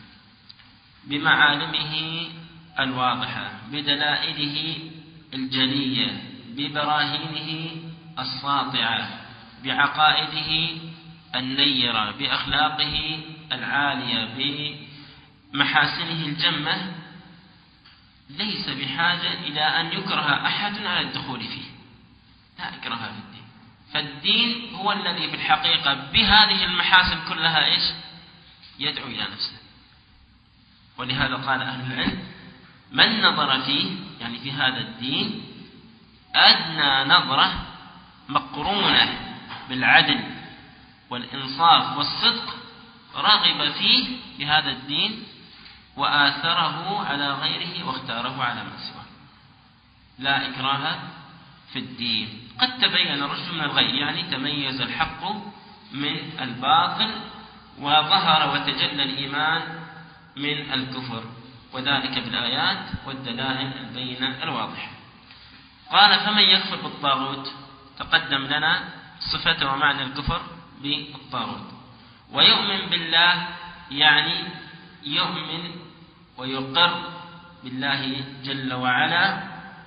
بمعالمه الواضحة، بدلائله الجلية، ببراهينه الساطعة، بعقائده النيرة، بأخلاقه العالية، بمحاسنه الجمة، ليس بحاجة إلى أن يكره أحد على الدخول فيه. لا إكراه في الدين. فالدين هو الذي في الحقيقة بهذه المحاسن كلها إيش؟ يدعو إلى نفسه. ولهذا قال أهل العلم: من نظر فيه، يعني في هذا الدين، أدنى نظرة مقرونة بالعدل والإنصاف والصدق، رغب فيه بهذا الدين وآثره على غيره واختاره على من سواه. لا إكراه في الدين قد تبين الرشد من الغي، يعني تميز الحق من الباطل وظهر وتجلى الإيمان من الكفر، وذلك بالآيات والدلائل البينة الواضحة. قال: فمن يكفر بالطاغوت، تقدم لنا صفة ومعنى الكفر بالطاغوت. ويؤمن بالله، يعني يؤمن ويقر بالله جل وعلا،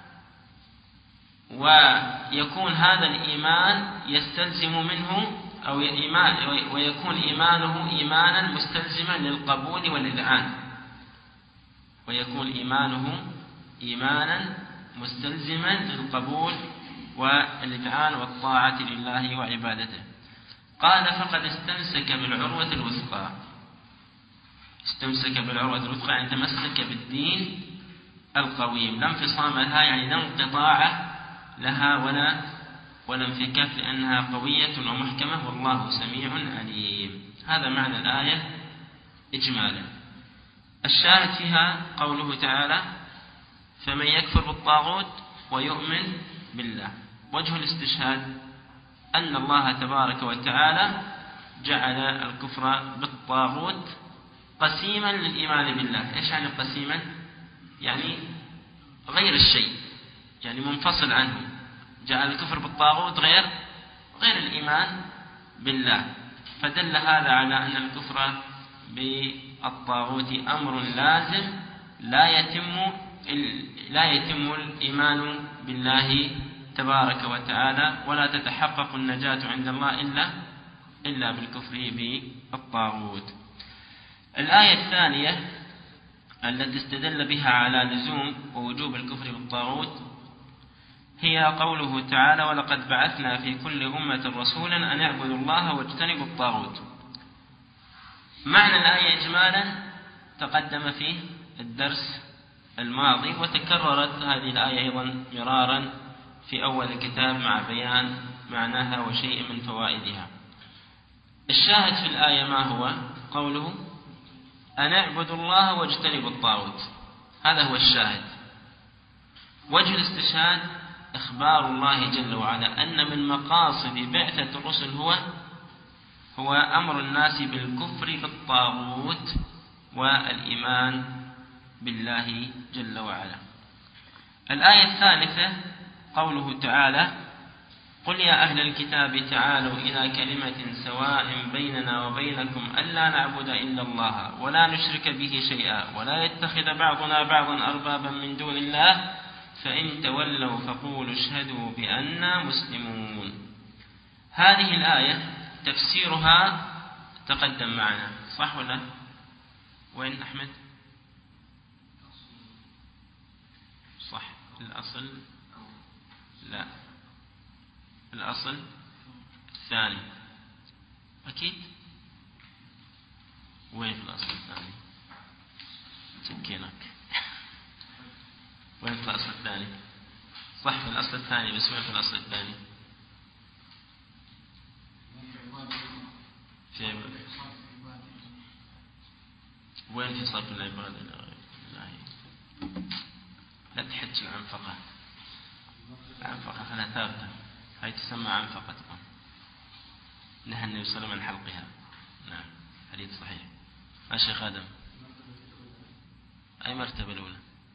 ويكون هذا الإيمان يستلزم منه أو إيمان ويكون إيمانه إيمانا مستلزما للقبول والإذعان، ويكون إيمانه إيمانا مستلزما للقبول والإذعان والطاعة لله وعبادته. قال: فقد استمسك بالعروة الوثقى. استمسك بالعروة الوثقى يعني تمسك بالدين القويم، لا انفصام لها، يعني لا انقطاع لها ولا ولا انفكاك، لأنها قوية ومحكمة والله سميع عليم. هذا معنى الآية إجمالا. الشاهد فيها قوله تعالى: فمن يكفر بالطاغوت ويؤمن بالله. وجه الاستشهاد أن الله تبارك وتعالى جعل الكفر بالطاغوت قسيما للإيمان بالله. إيش يعني قسيما؟ يعني غير الشيء، يعني منفصل عنه. جعل الكفر بالطاغوت غير غير الإيمان بالله، فدل هذا على أن الكفر بالطاغوت أمر لازم لا يتم لا يتم الإيمان بالله تبارك وتعالى، ولا تتحقق النجاة عند الله إلا إلا بالكفر بالطاغوت. الآية الثانية التي استدل بها على لزوم ووجوب الكفر بالطاغوت هي قوله تعالى: ولقد بعثنا في كل أمة رسولا أن اعبدوا الله واجتنبوا الطاغوت. معنى الآية إجمالا تقدم في الدرس الماضي، وتكررت هذه الآية أيضا مرارا في أول الكتاب مع بيان معناها وشيء من فوائدها. الشاهد في الآية ما هو؟ قوله: أن اعبدوا الله واجتنبوا الطاغوت. هذا هو الشاهد. وجه الاستشهاد إخبار الله جل وعلا أن من مقاصد بعثة الرسل هو هو أمر الناس بالكفر بالطاغوت والإيمان بالله جل وعلا. الآية الثالثة قوله تعالى: قل يا أهل الكتاب تعالوا إلى كلمة سواء بيننا وبينكم ألا نعبد إلا الله ولا نشرك به شيئا ولا يتخذ بعضنا بعضا أربابا من دون الله فإن تولوا فقولوا اشهدوا بأننا مسلمون. هذه الآية تفسيرها تقدم معنا، صح ولا؟ وين أحمد؟ صح. الأصل لا، الأصل الثاني أكيد. وين في الأصل الثاني؟ سكينك. وين في الأصل الثاني؟ صح في الأصل الثاني، بس وين في الأصل الثاني؟ في وين في صرف العبادة؟ لا تحج العنفقة، العنفقة خلها ثابتة، هاي تسمى عنفقة. نهى النبي صلى الله عليه وسلم عن حلقها. نعم حديث صحيح. ما شيخ آدم؟ أي مرتبة الأولى؟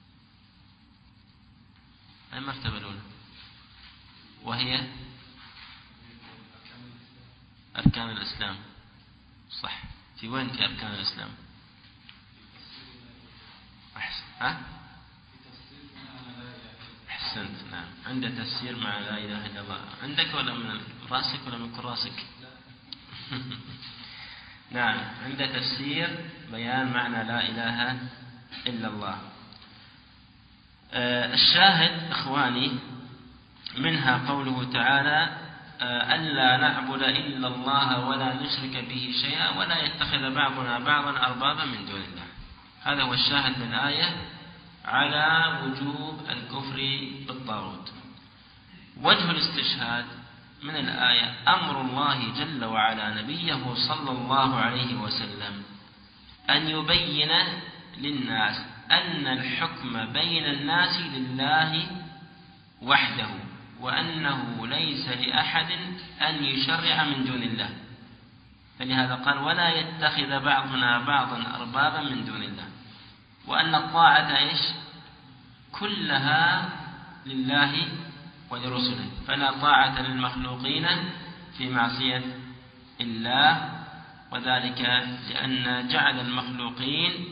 أي مرتبة الأولى؟ وهي أركان الإسلام. صح. في وين في أركان الإسلام؟ أحسن. ها؟ أحسنت. نعم عند تفسير مع لا إله إلا الله. عندك ولا من راسك ولا من كراسك؟ نعم عند تفسير بيان معنى لا إله إلا الله. آه الشاهد إخواني منها قوله تعالى: آه ألا نعبد إلا الله ولا نشرك به شيئا ولا يتخذ بعضنا بعضا أربابا من دون الله. هذا هو الشاهد من الآية على وجوب الكفر بالطاغوت. وجه الاستشهاد من الآية أمر الله جل وعلا نبيه صلى الله عليه وسلم أن يبين للناس أن الحكم بين الناس لله وحده، وأنه ليس لأحد أن يشرع من دون الله. فلهذا قال: ولا يتخذ بعضنا بعضا أربابا من دون الله، وأن الطاعة إيش؟ كلها لله ولرسله، فلا طاعة للمخلوقين في معصية الله، وذلك لأن جعل المخلوقين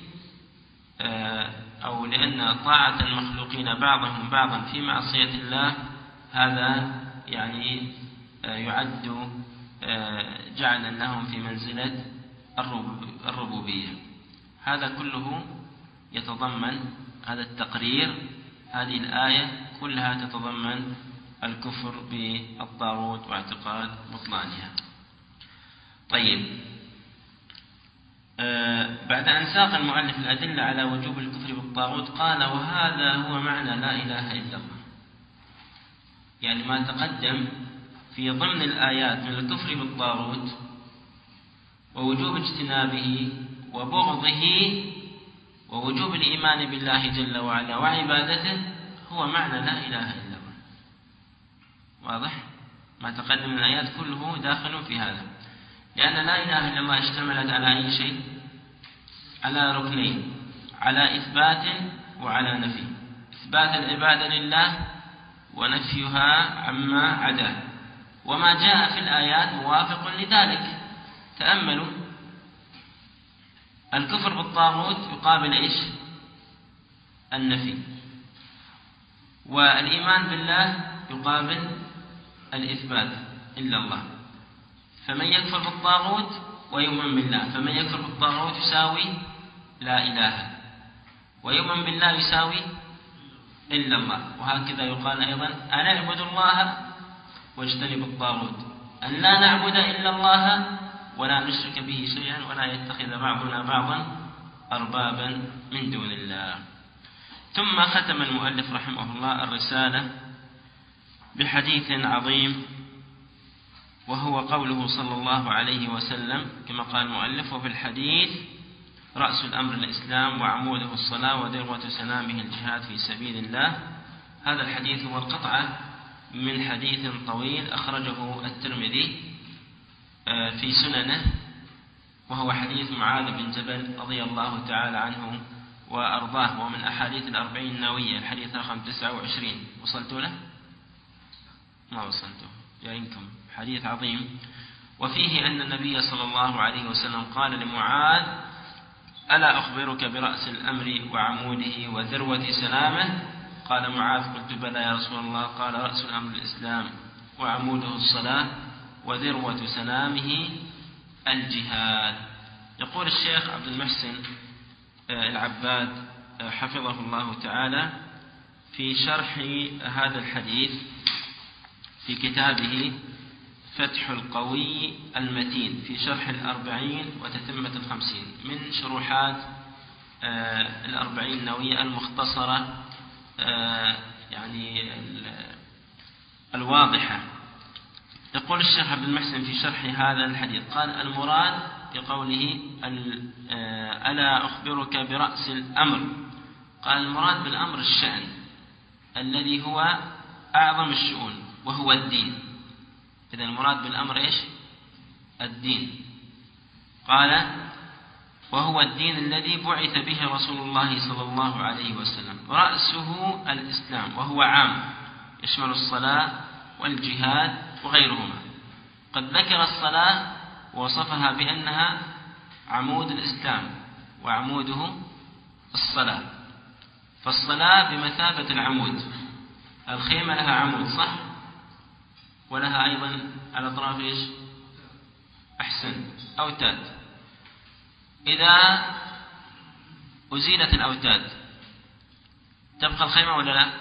أو لأن طاعة المخلوقين بعضهم بعضا في معصية الله هذا يعني يعد جعلا لهم في منزلة الربوبية. هذا كله يتضمن هذا التقرير، هذه الآية كلها تتضمن الكفر بالطاغوت واعتقاد بطلانها. طيب، آه بعد أن ساق المؤلف الأدلة على وجوب الكفر بالطاغوت قال: وهذا هو معنى لا إله إلا الله. يعني ما تقدم في ضمن الآيات من الكفر بالطاغوت ووجوب اجتنابه وبغضه ووجوب الإيمان بالله جل وعلا وعبادته هو معنى لا إله إلا الله. واضح؟ ما تقدم من الآيات كله داخل في هذا، لأن لا إله إلا الله اشتملت على أي شيء؟ على ركنين: على إثبات وعلى نفي. إثبات العبادة لله ونفيها عما عداه، وما جاء في الآيات موافق لذلك. تأملوا: الكفر بالطاغوت يقابل إيش؟ النفي، والإيمان بالله يقابل الإثبات إلا الله. فمن يكفر بالطاغوت ويؤمن بالله، فمن يكفر بالطاغوت يساوي لا إله، ويؤمن بالله يساوي إلا الله. وهكذا يقال أيضا: أن نعبد الله واجتنب الطاغوت، أن لا نعبد إلا الله ولا نشرك به شيئا ولا يتخذ بعضنا بعضا أربابا من دون الله. ثم ختم المؤلف رحمه الله الرسالة بحديث عظيم، وهو قوله صلى الله عليه وسلم كما قال المؤلف: وفي الحديث رأس الأمر الإسلام وعموده الصلاة وذروة سنامه الجهاد في سبيل الله. هذا الحديث هو القطعة من حديث طويل أخرجه الترمذي في سننه، وهو حديث معاذ بن جبل رضي الله تعالى عنه وأرضاه، ومن أحاديث الأربعين النووية، الحديث رقم تسعة وعشرين. وصلتوا له؟ ما وصلتوا، جاينكم حديث عظيم. وفيه أن النبي صلى الله عليه وسلم قال لمعاذ: ألا أخبرك برأس الأمر وعموده وذروة سنامه؟ قال معاذ: قلت بلى يا رسول الله. قال: رأس الأمر الإسلام وعموده الصلاة وذروة سنامه الجهاد. يقول الشيخ عبد المحسن العباد حفظه الله تعالى في شرح هذا الحديث في كتابه فتح القوي المتين في شرح الأربعين وتتمة الخمسين من شروحات الأربعين النووية المختصرة يعني الواضحة. يقول الشيخ عبد المحسن في شرح هذا الحديث قال: المراد بقوله ألا أخبرك برأس الأمر، قال المراد بالأمر الشأن الذي هو أعظم الشؤون وهو الدين. إذن المراد بالأمر إيش؟ الدين. قال: وهو الدين الذي بعث به رسول الله صلى الله عليه وسلم، رأسه الإسلام وهو عام يشمل الصلاة والجهاد وغيرهما. قد ذكر الصلاة ووصفها بأنها عمود الإسلام وعموده الصلاة، فالصلاة بمثابة العمود. الخيمة لها عمود صح؟ ولها أيضا على أطراف إيش؟ أحسن، أوتاد. إذا أزيلت الأوتاد تبقى الخيمة ولا لا؟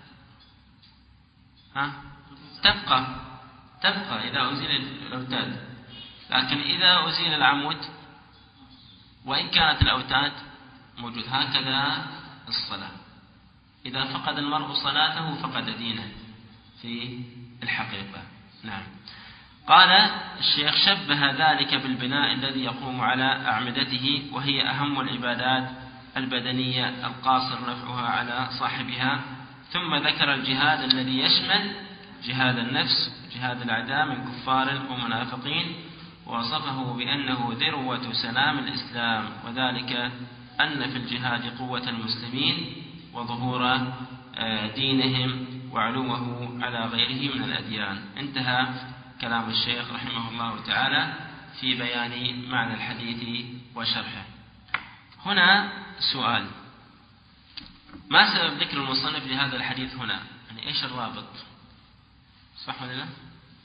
ها؟ تبقى تبقى إذا أزيل الأوتاد، لكن إذا أزيل العمود وإن كانت الأوتاد موجود. هكذا الصلاة، إذا فقد المرء صلاته فقد دينه في الحقيقة. نعم. قال الشيخ: شبه ذلك بالبناء الذي يقوم على أعمدته، وهي أهم العبادات البدنية القاصر نفعها على صاحبها. ثم ذكر الجهاد الذي يشمل جهاد النفس جهاد الأعداء من كفار ومنافقين، ووصفه بأنه ذروة سنام الإسلام، وذلك أن في الجهاد قوة المسلمين وظهور دينهم وعلوه على غيره من الأديان. انتهى كلام الشيخ رحمه الله تعالى في بيان معنى الحديث وشرحه. هنا سؤال: ما سبب ذكر المصنف لهذا الحديث هنا؟ يعني إيش الرابط؟ صح ولا لا؟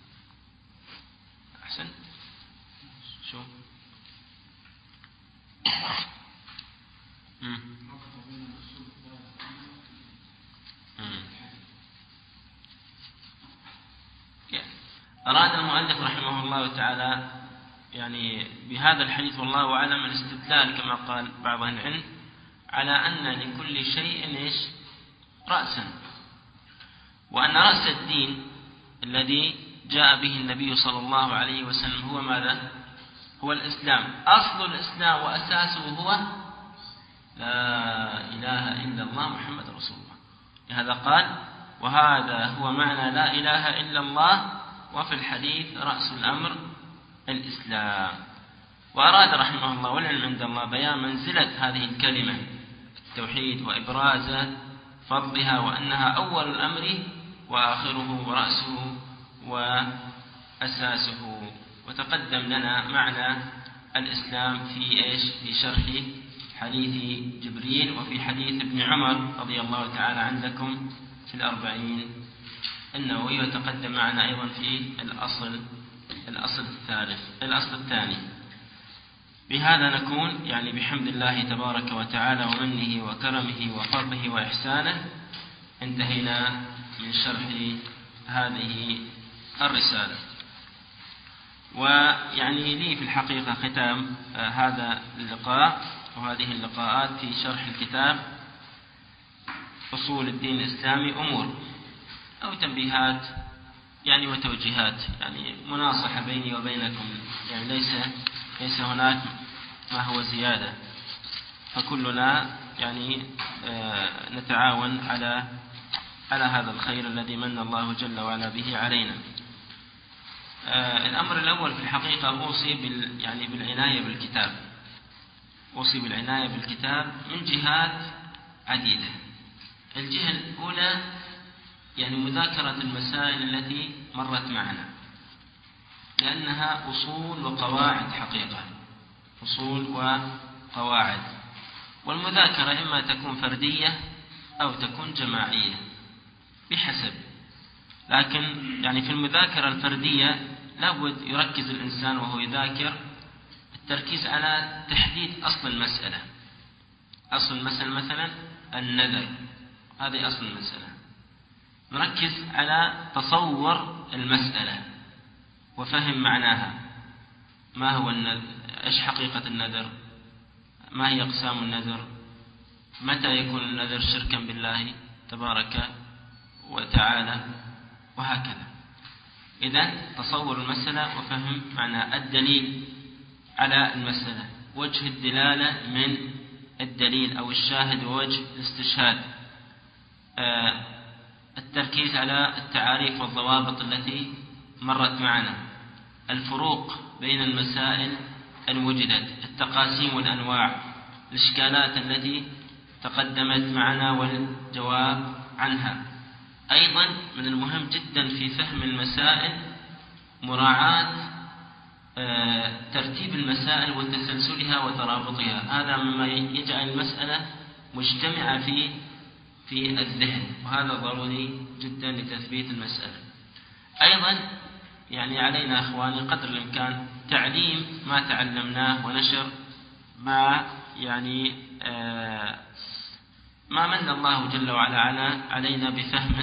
أحسن. شو؟ مم. مم. أراد المؤلف رحمه الله تعالى يعني بهذا الحديث والله أعلم الاستدلال كما قال بعض أهل العلم على أن لكل شيء إيش؟ رأسا، وأن رأس الدين الذي جاء به النبي صلى الله عليه وسلم هو ماذا؟ هو الإسلام. أصل الإسلام وأساسه هو لا إله إلا الله محمد رسول الله. لهذا قال: وهذا هو معنى لا إله إلا الله، وفي الحديث رأس الأمر الإسلام. وأراد رحمه الله والعلم عند الله بيان منزلة هذه الكلمة التوحيد وإبراز فضلها، وأنها أول الأمر وآخره ورأسه وأساسه. وتقدم لنا معنى الإسلام في إيش؟ في شرح حديث جبريل وفي حديث ابن عمر رضي الله تعالى عنكم في الأربعين النووي، وتقدم معنا أيضا في الأصل الأصل الثالث الأصل الثاني. بهذا نكون يعني بحمد الله تبارك وتعالى ومنه وكرمه وفضله وإحسانه انتهينا من شرح هذه الرسالة. ويعني لي في الحقيقة ختام هذا اللقاء وهذه اللقاءات في شرح الكتاب أصول الدين الإسلامي أمور أو تنبيهات يعني وتوجيهات، يعني مناصحة بيني وبينكم، يعني ليس ليس هناك ما هو زيادة. فكلنا يعني نتعاون على على هذا الخير الذي من الله جل وعلا به علينا. الأمر الأول في الحقيقة أوصي بال يعني بالعناية بالكتاب، أوصي بالعناية بالكتاب من جهات عديدة. الجهة الأولى يعني مذاكرة المسائل التي مرت معنا، لأنها أصول وقواعد حقيقة، أصول وقواعد. والمذاكرة إما تكون فردية أو تكون جماعية بحسب، لكن يعني في المذاكرة الفردية لابد يركز الإنسان وهو يذاكر التركيز على تحديد أصل المسألة. أصل المسألة مثلا النذر، هذه أصل المسألة. نركز على تصور المسألة وفهم معناها، ما هو النذر، إيش حقيقة النذر، ما هي أقسام النذر، متى يكون النذر شركا بالله تبارك وتعالى، وهكذا. إذن تصور المسألة وفهم معنى الدليل على المسألة، وجه الدلالة من الدليل أو الشاهد ووجه الاستشهاد، آه التركيز على التعاريف والضوابط التي مرت معنا، الفروق بين المسائل أن وجدت، التقاسيم والأنواع، الإشكالات التي تقدمت معنا والجواب عنها. أيضا من المهم جدا في فهم المسائل مراعاة ترتيب المسائل وتسلسلها وترابطها، هذا مما يجعل المسألة مجتمعة في في الذهن، وهذا ضروري جدا لتثبيت المسألة. أيضا يعني علينا أخواني قدر الإمكان تعليم ما تعلمناه ونشر ما يعني آه ما من الله جل وعلا علينا بفهمه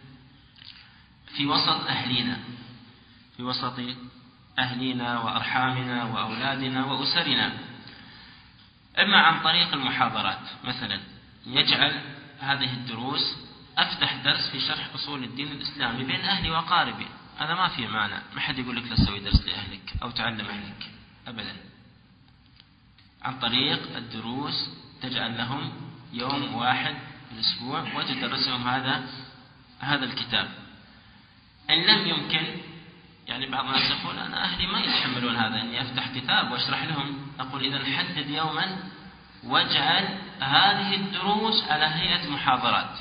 في وسط أهلنا، في وسط أهلنا وأرحامنا وأولادنا وأسرنا، إما عن طريق المحاضرات مثلا، يجعل هذه الدروس أفتح درس في شرح أصول الدين الإسلامي بين أهلي وأقاربي، هذا ما فيه معنى، ما حد يقول لك لا تسوي درس لأهلك أو تعلم أهلك أبدا. عن طريق الدروس تجعل لهم يوم واحد في الأسبوع وتدرسهم هذا هذا الكتاب. إن لم يمكن، يعني بعض الناس يقول أنا أهلي ما يتحملون هذا إني أفتح كتاب وأشرح لهم، نقول إذا حدد يوما واجعل هذه الدروس على هيئة محاضرات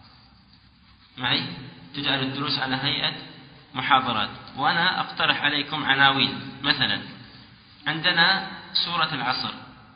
معي، تجعل الدروس على هيئة محاضرات. وأنا أقترح عليكم عناوين، مثلا عندنا سورة العصر،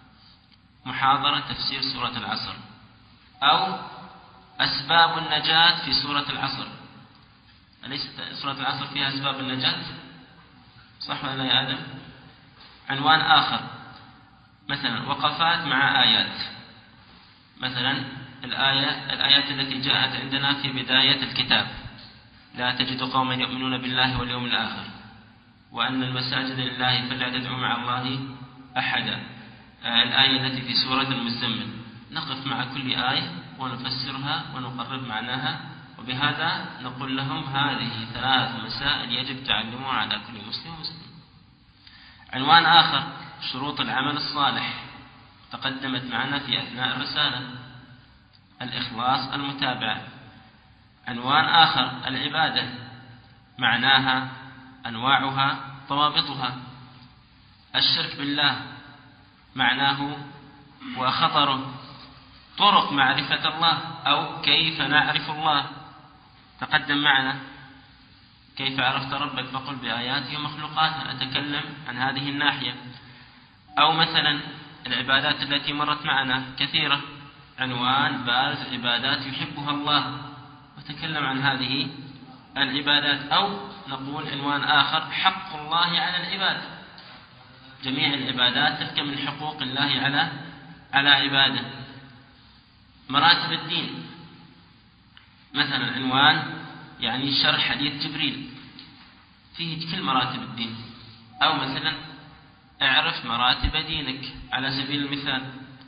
محاضرة تفسير سورة العصر، أو أسباب النجاة في سورة العصر. أليس سورة العصر فيها أسباب النجاة؟ صح ولا لا يا آدم؟ عنوان آخر مثلا وقفات مع آيات، مثلا الآية الآيات التي جاءت عندنا في بداية الكتاب، لا تجد قوما يؤمنون بالله واليوم الآخر، وأن المساجد لله فلا تدعوا مع الله أحدا. الآية التي في سورة المزمل، نقف مع كل آية ونفسرها ونقرب معناها، وبهذا نقول لهم هذه ثلاث مسائل يجب تعلمها على كل مسلم ومسلم. عنوان آخر شروط العمل الصالح، تقدمت معنا في أثناء الرسالة، الإخلاص المتابعة. عنوان آخر العبادة، معناها، أنواعها، ضوابطها. الشرك بالله، معناه وخطره. طرق معرفة الله أو كيف نعرف الله، تقدم معنا كيف عرفت ربك فقل بآياته ومخلوقاته، نتكلم عن هذه الناحية. أو مثلا العبادات التي مرت معنا كثيرة، عنوان بارز عبادات يحبها الله، وتكلم عن هذه العبادات. أو نقول عنوان آخر حق الله على العباد، جميع العبادات تلك من حقوق الله على على عباده. مراتب الدين، مثلا عنوان يعني شرح حديث جبريل، فيه كل مراتب الدين. أو مثلا اعرف مراتب دينك على سبيل المثال.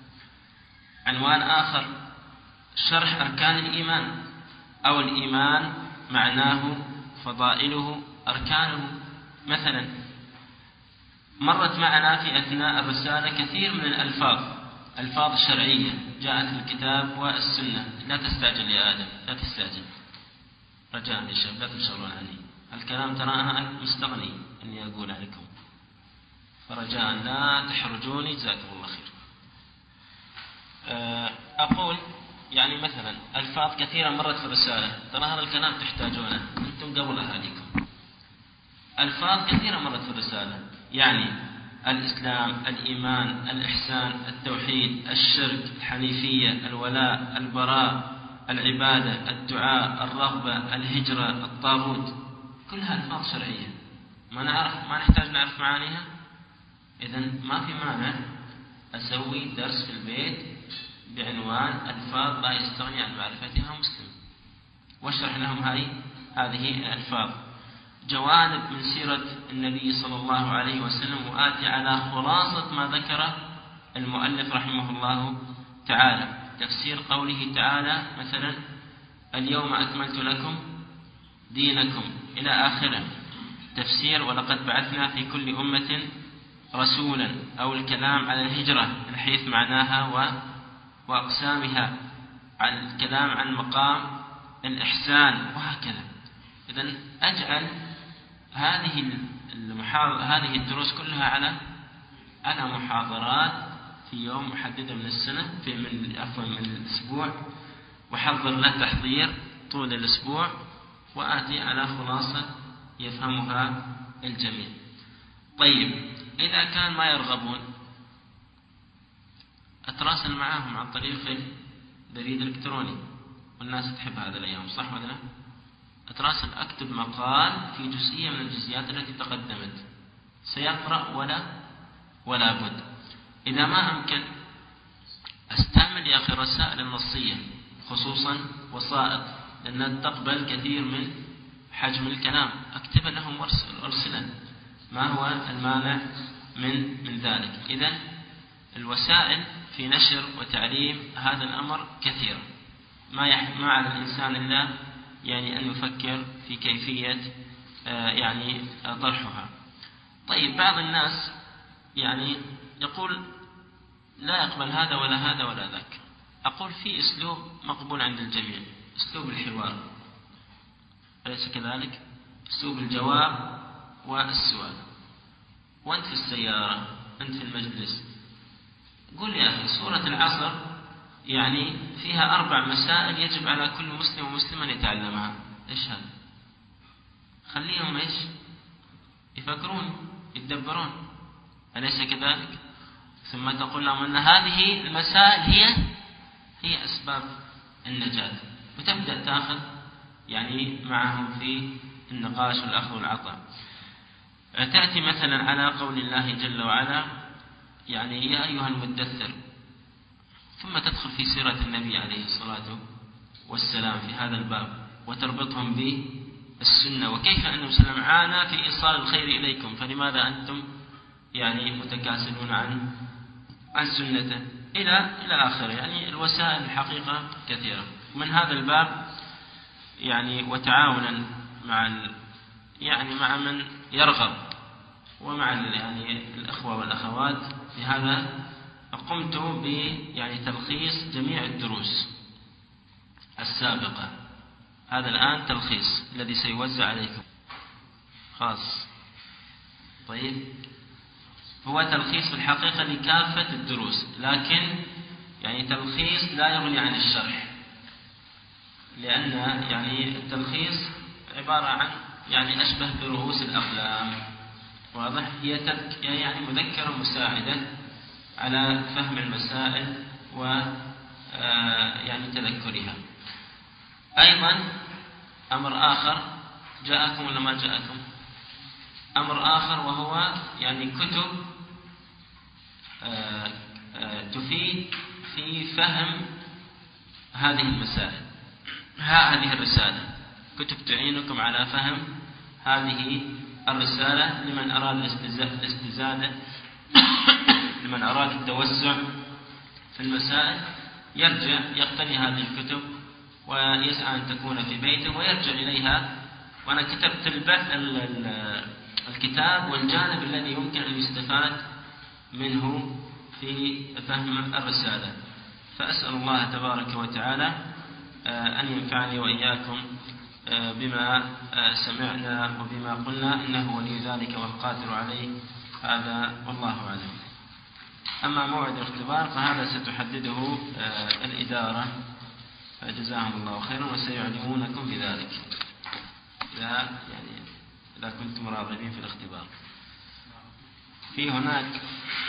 عنوان آخر شرح أركان الإيمان، أو الإيمان معناه، فضائله، أركانه. مثلا مرت معنا في أثناء الرسالة كثير من الألفاظ ألفاظ شرعية جاءت في الكتاب والسنة. لا تستعجل يا آدم، لا تستعجل رجاء يا شباب، لا تنشغلون عني. الكلام ترى أنا مستغني أني أقول عليكم، فرجاء لا تحرجوني جزاكم الله خير. أقول يعني مثلا ألفاظ كثيرة مرت في الرسالة، ترى هذا الكلام تحتاجونه أنتم قبل أهاليكم. ألفاظ كثيرة مرت في الرسالة، يعني الإسلام، الإيمان، الإحسان، التوحيد، الشرك، الحنيفية، الولاء، البراء، العبادة، الدعاء، الرغبة، الهجرة، الطاغوت، كلها ألفاظ شرعية ما نعرف، ما نحتاج نعرف معانيها. إذن ما في مانع أسوي درس في البيت بعنوان ألفاظ لا يستغني عن معرفتها مسلم، واشرح لهم هاي هذه الألفاظ، جوانب من سيرة النبي صلى الله عليه وسلم، وآتي على خلاصة ما ذكر المؤلف رحمه الله تعالى. تفسير قوله تعالى مثلا اليوم أكملت لكم دينكم إلى آخره. تفسير ولقد بعثنا في كل أمة رسولا، أو الكلام على الهجرة من حيث معناها وأقسامها، عن الكلام عن مقام الإحسان، وهكذا. إذن أجعل هذه المحاضرة هذه الدروس كلها على على محاضرات في يوم محدد من السنة، في من عفوا من الأسبوع، وحضر له تحضير طول الأسبوع، وآتي على خلاصة يفهمها الجميع. طيب إذا كان ما يرغبون أتراسل معهم عن طريق البريد الإلكتروني، والناس تحب هذا الأيام صح ولا لا؟ أتراسل أكتب مقال في جزئية من الجزئيات التي تقدمت، سيقرأ ولا ولا بد. إذا ما أمكن أستعمل يا أخي الرسائل النصية، خصوصا وسائط، لأنها تقبل كثير من حجم الكلام، أكتب لهم أرسلا، ما هو المانع من من ذلك؟ إذن الوسائل في نشر وتعليم هذا الأمر كثيرة، ما يح... ما على الإنسان إلا يعني أن يفكر في كيفية آه يعني طرحها. طيب بعض الناس يعني يقول لا يقبل هذا ولا هذا ولا ذاك. أقول في أسلوب مقبول عند الجميع، أسلوب الحوار، أليس كذلك؟ أسلوب الجواب والسؤال. وأنت في السيارة، أنت في المجلس، قل يا أخي سورة العصر يعني فيها أربع مسائل يجب على كل مسلم ومسلم أن يتعلمها. إيش هذا؟ خليهم إيش؟ يفكرون، يتدبرون، أليس كذلك؟ ثم تقول لهم أن هذه المسائل هي هي أسباب النجاة، وتبدأ تأخذ يعني معهم في النقاش والأخذ والعطاء. تأتي مثلا على قول الله جل وعلا يعني يا أيها المدثر، ثم تدخل في سيرة النبي عليه الصلاة والسلام في هذا الباب، وتربطهم بالسنة، وكيف أنه وسلم عانى في إيصال الخير إليكم، فلماذا أنتم يعني متكاسلون عن عن سنته، إلى إلى آخره. يعني الوسائل الحقيقة كثيرة من هذا الباب، يعني وتعاونا مع يعني مع من يرغب ومع يعني الأخوة والأخوات في هذا، قمت ب يعني تلخيص جميع الدروس السابقة. هذا الآن تلخيص الذي سيوزع عليكم خاص. طيب هو تلخيص في الحقيقة لكافة الدروس، لكن يعني تلخيص لا يغني عن الشرح، لأن يعني التلخيص عبارة عن يعني أشبه برؤوس الأقلام، واضح؟ هي يعني مذكرة مساعدة على فهم المسائل و يعني تذكرها. أيضا أمر آخر جاءكم ولا ما جاءكم؟ أمر آخر وهو يعني كتب تفيد في فهم هذه المسائل. ها هذه الرسالة، كتب تعينكم على فهم هذه الرسالة لمن أراد الاستزادة لمن أراد التوسع في المسائل، يرجع يقتني هذه الكتب ويسعى أن تكون في بيته ويرجع إليها. وأنا كتبت البحث الكتاب والجانب الذي يمكن أن يستفاد منه في فهم الرسالة. فأسأل الله تبارك وتعالى أن ينفعني وإياكم بما سمعنا وبما قلنا، إنه ولي ذلك والقادر عليه. هذا والله أعلم. أما موعد الاختبار فهذا ستحدده الإدارة جزاهم الله خيرا، وسيعلمونكم بذلك إذا يعني إذا كنتم راغبين في الاختبار. في هناك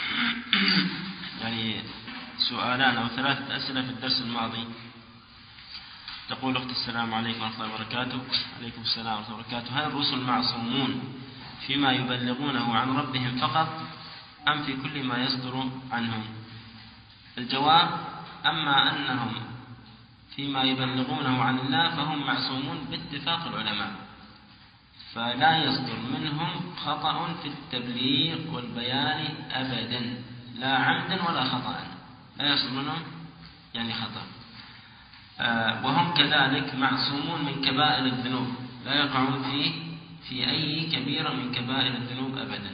يعني سؤالان أو ثلاثة أسئلة في الدرس الماضي. تقول أخت السلام عليكم ورحمة الله وبركاته. عليكم السلام ورحمة الله وبركاته. هل الرسل معصومون فيما يبلغونه عن ربهم فقط أم في كل ما يصدر عنهم؟ الجواب: أما أنهم فيما يبلغونه عن الله فهم معصومون باتفاق العلماء، فلا يصدر منهم خطأ في التبليغ والبيان أبدا، لا عمدا ولا خطأ، لا يصدر منهم يعني خطأ. آه وهم كذلك معصومون من كبائر الذنوب، لا يقعون في في أي كبيرة من كبائر الذنوب أبدا.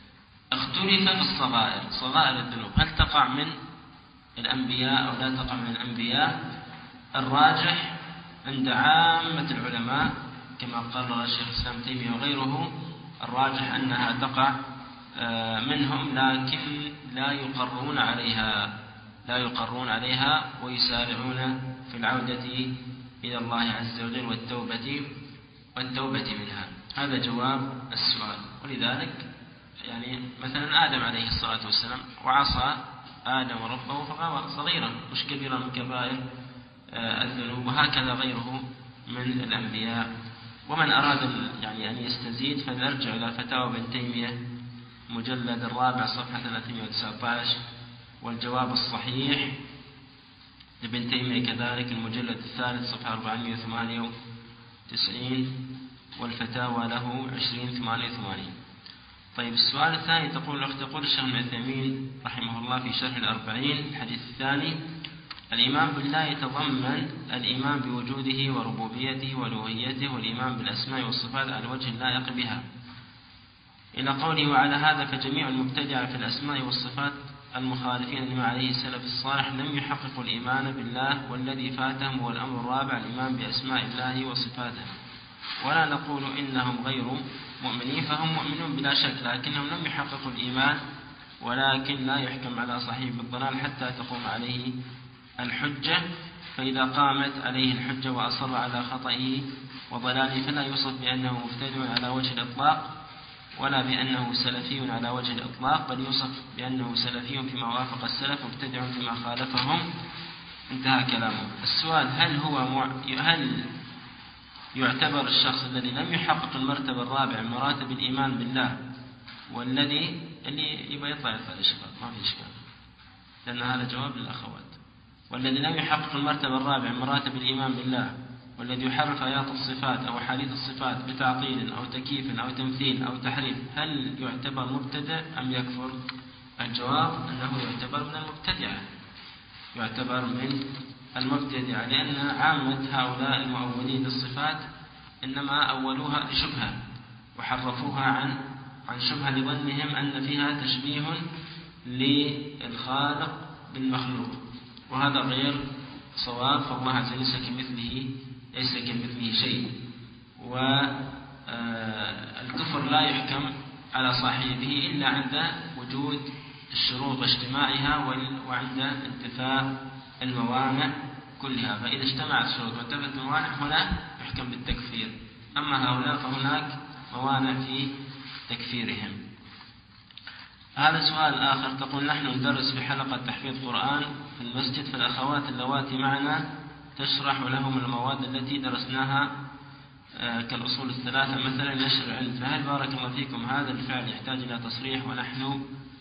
اختلف في الصغائر، صغائر الذنوب هل تقع من الأنبياء أو لا تقع من الأنبياء؟ الراجح عند عامة العلماء كما قال الشيخ الإسلام تيمية وغيره، الراجح أنها تقع منهم، لكن لا يقرون عليها لا يقرون عليها ويسارعون في العودة إلى الله عز وجل والتوبة والتوبة منها. هذا جواب السؤال. ولذلك يعني مثلا آدم عليه الصلاة والسلام وعصى آدم ربه فقام صغيرا مش كبيرا من كبائر الذنوب، وهكذا غيره من الأنبياء. ومن أراد يعني أن يستزيد فليرجع إلى فتاوى ابن تيمية مجلد الرابع صفحة ثلاثمائة وتسعة عشر، والجواب الصحيح لابن تيمية كذلك المجلد الثالث صفحة أربعمائة وثمانية وتسعين، والفتاوى له عشرين ثمانية وثمانين. طيب السؤال الثاني تقول الأخت: تقول الشيخ ابن عثيمين رحمه الله في شرح الأربعين الحديث الثاني: الإيمان بالله يتضمن الإيمان بوجوده وربوبيته والوهيته والإيمان بالأسماء والصفات على وجه اللائق بها، إلى قوله: وعلى هذا فجميع المبتدعة في الأسماء والصفات المخالفين لما عليه السلف الصالح لم يحققوا الإيمان بالله، والذي فاتهم هو الأمر الرابع الإيمان بأسماء الله وصفاته. ولا نقول إنهم غير مؤمنين، فهم مؤمنون بلا شك، لكنهم لم يحققوا الإيمان، ولكن لا يحكم على صاحب الضلال حتى تقوم عليه الحجة، فإذا قامت عليه الحجة وأصر على خطئه وضلاله فلا يوصف بأنه مبتدع على وجه الإطلاق ولا بأنه سلفي على وجه الإطلاق، بل يوصف بأنه سلفي فيما وافق السلف مبتدع فيما خالفهم. انتهى كلامه. السؤال: هل هو مع... هل يعتبر الشخص الذي لم يحقق المرتبة الرابعة من مراتب الإيمان بالله، والذي اللي يبقى يطلع يطلع الإشكال ما في إشكال، لأن هذا جواب للأخوات، والذي لم يحقق المرتبة الرابعة من مراتب الإيمان بالله، والذي يحرف آيات الصفات أو حديث الصفات بتعطيل أو تكييف أو تمثيل أو تحريف، هل يعتبر مبتدع أم يكفر؟ الجواب أنه يعتبر من المبتدعة، يعتبر من المبتدعة، لأن عامة هؤلاء المؤولين للصفات إنما أولوها لشبهة وحرفوها عن عن شبهة لظنهم أن فيها تشبيه للخالق بالمخلوق، وهذا غير صواب. فالله عز وجل ليس كمثله ليس كمثله شيء، والكفر لا يحكم على صاحبه إلا عند وجود الشروط واجتماعها وعند انتفاء الموانع كلها، فإذا اجتمعت الشروط وانتفت الموانع هنا يحكم بالتكفير. أما هؤلاء فهناك موانع في تكفيرهم. هذا سؤال آخر تقول: نحن ندرس في حلقة تحفيظ قرآن في المسجد، فالأخوات اللواتي معنا تشرح لهم المواد التي درسناها كالأصول الثلاثة مثلا نشر العلم، فهل بارك الله فيكم هذا الفعل يحتاج إلى تصريح؟ ونحن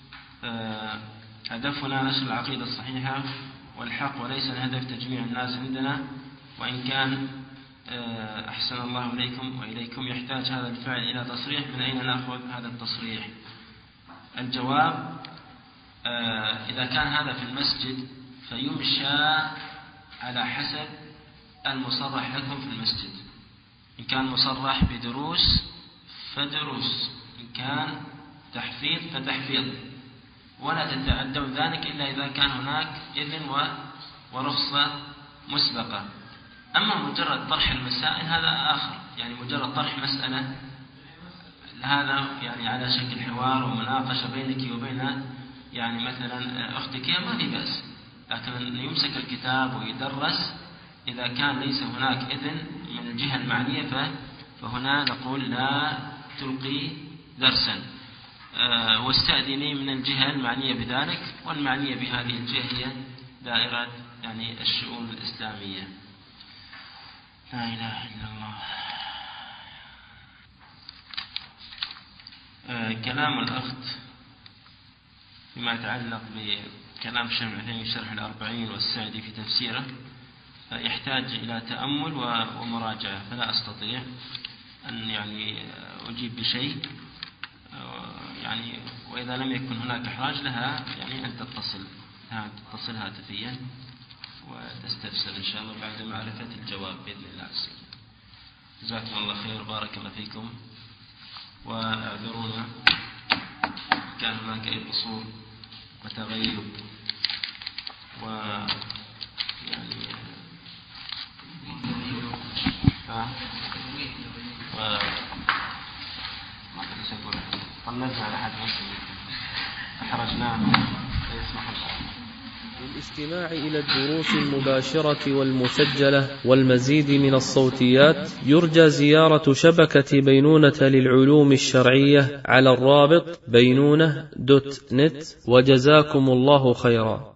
هدفنا نشر العقيدة الصحيحة والحق وليس الهدف تجميع الناس عندنا، وإن كان أحسن الله إليكم وإليكم يحتاج هذا الفعل إلى تصريح، من أين نأخذ هذا التصريح؟ الجواب: إذا كان هذا في المسجد فيمشى على حسب المصرح لكم في المسجد، إن كان مصرح بدروس فدروس، إن كان تحفيظ فتحفيظ، ولا تتعدون ذلك إلا إذا كان هناك إذن ورخصة مسبقة. أما مجرد طرح المسائل هذا آخر، يعني مجرد طرح مسألة هذا يعني على شكل حوار ومناقشة بينك وبين يعني مثلا أختك ما في بأس، لكن يمسك الكتاب ويدرس إذا كان ليس هناك إذن من الجهة المعنية فهنا نقول لا تلقي درسا، واستأذني من الجهة المعنية بذلك، والمعنية بهذه الجهة هي دائرة يعني الشؤون الإسلامية. لا إله إلا الله. آه كلام الأخت فيما يتعلق بكلام الشيخ ابن عثيمين في شرح الأربعين والسعدي في تفسيره آه يحتاج إلى تأمل ومراجعة، فلا أستطيع أن يعني أجيب بشيء آه يعني، وإذا لم يكن هناك إحراج لها يعني أن تتصل تتصل هاتفيا وتستفسر إن شاء الله بعد معرفة الجواب بإذن الله. جزاكم الله خير، بارك الله فيكم، واعذرونا كان هناك أي قصور وتغيب و يعني ها و ما أدري شو أقول، طلبنا على حد مسلم أحرجناه يسمح الله. للاستماع إلى الدروس المباشرة والمسجلة والمزيد من الصوتيات يرجى زيارة شبكة بينونة للعلوم الشرعية على الرابط بينونة دوت نت، وجزاكم الله خيرا.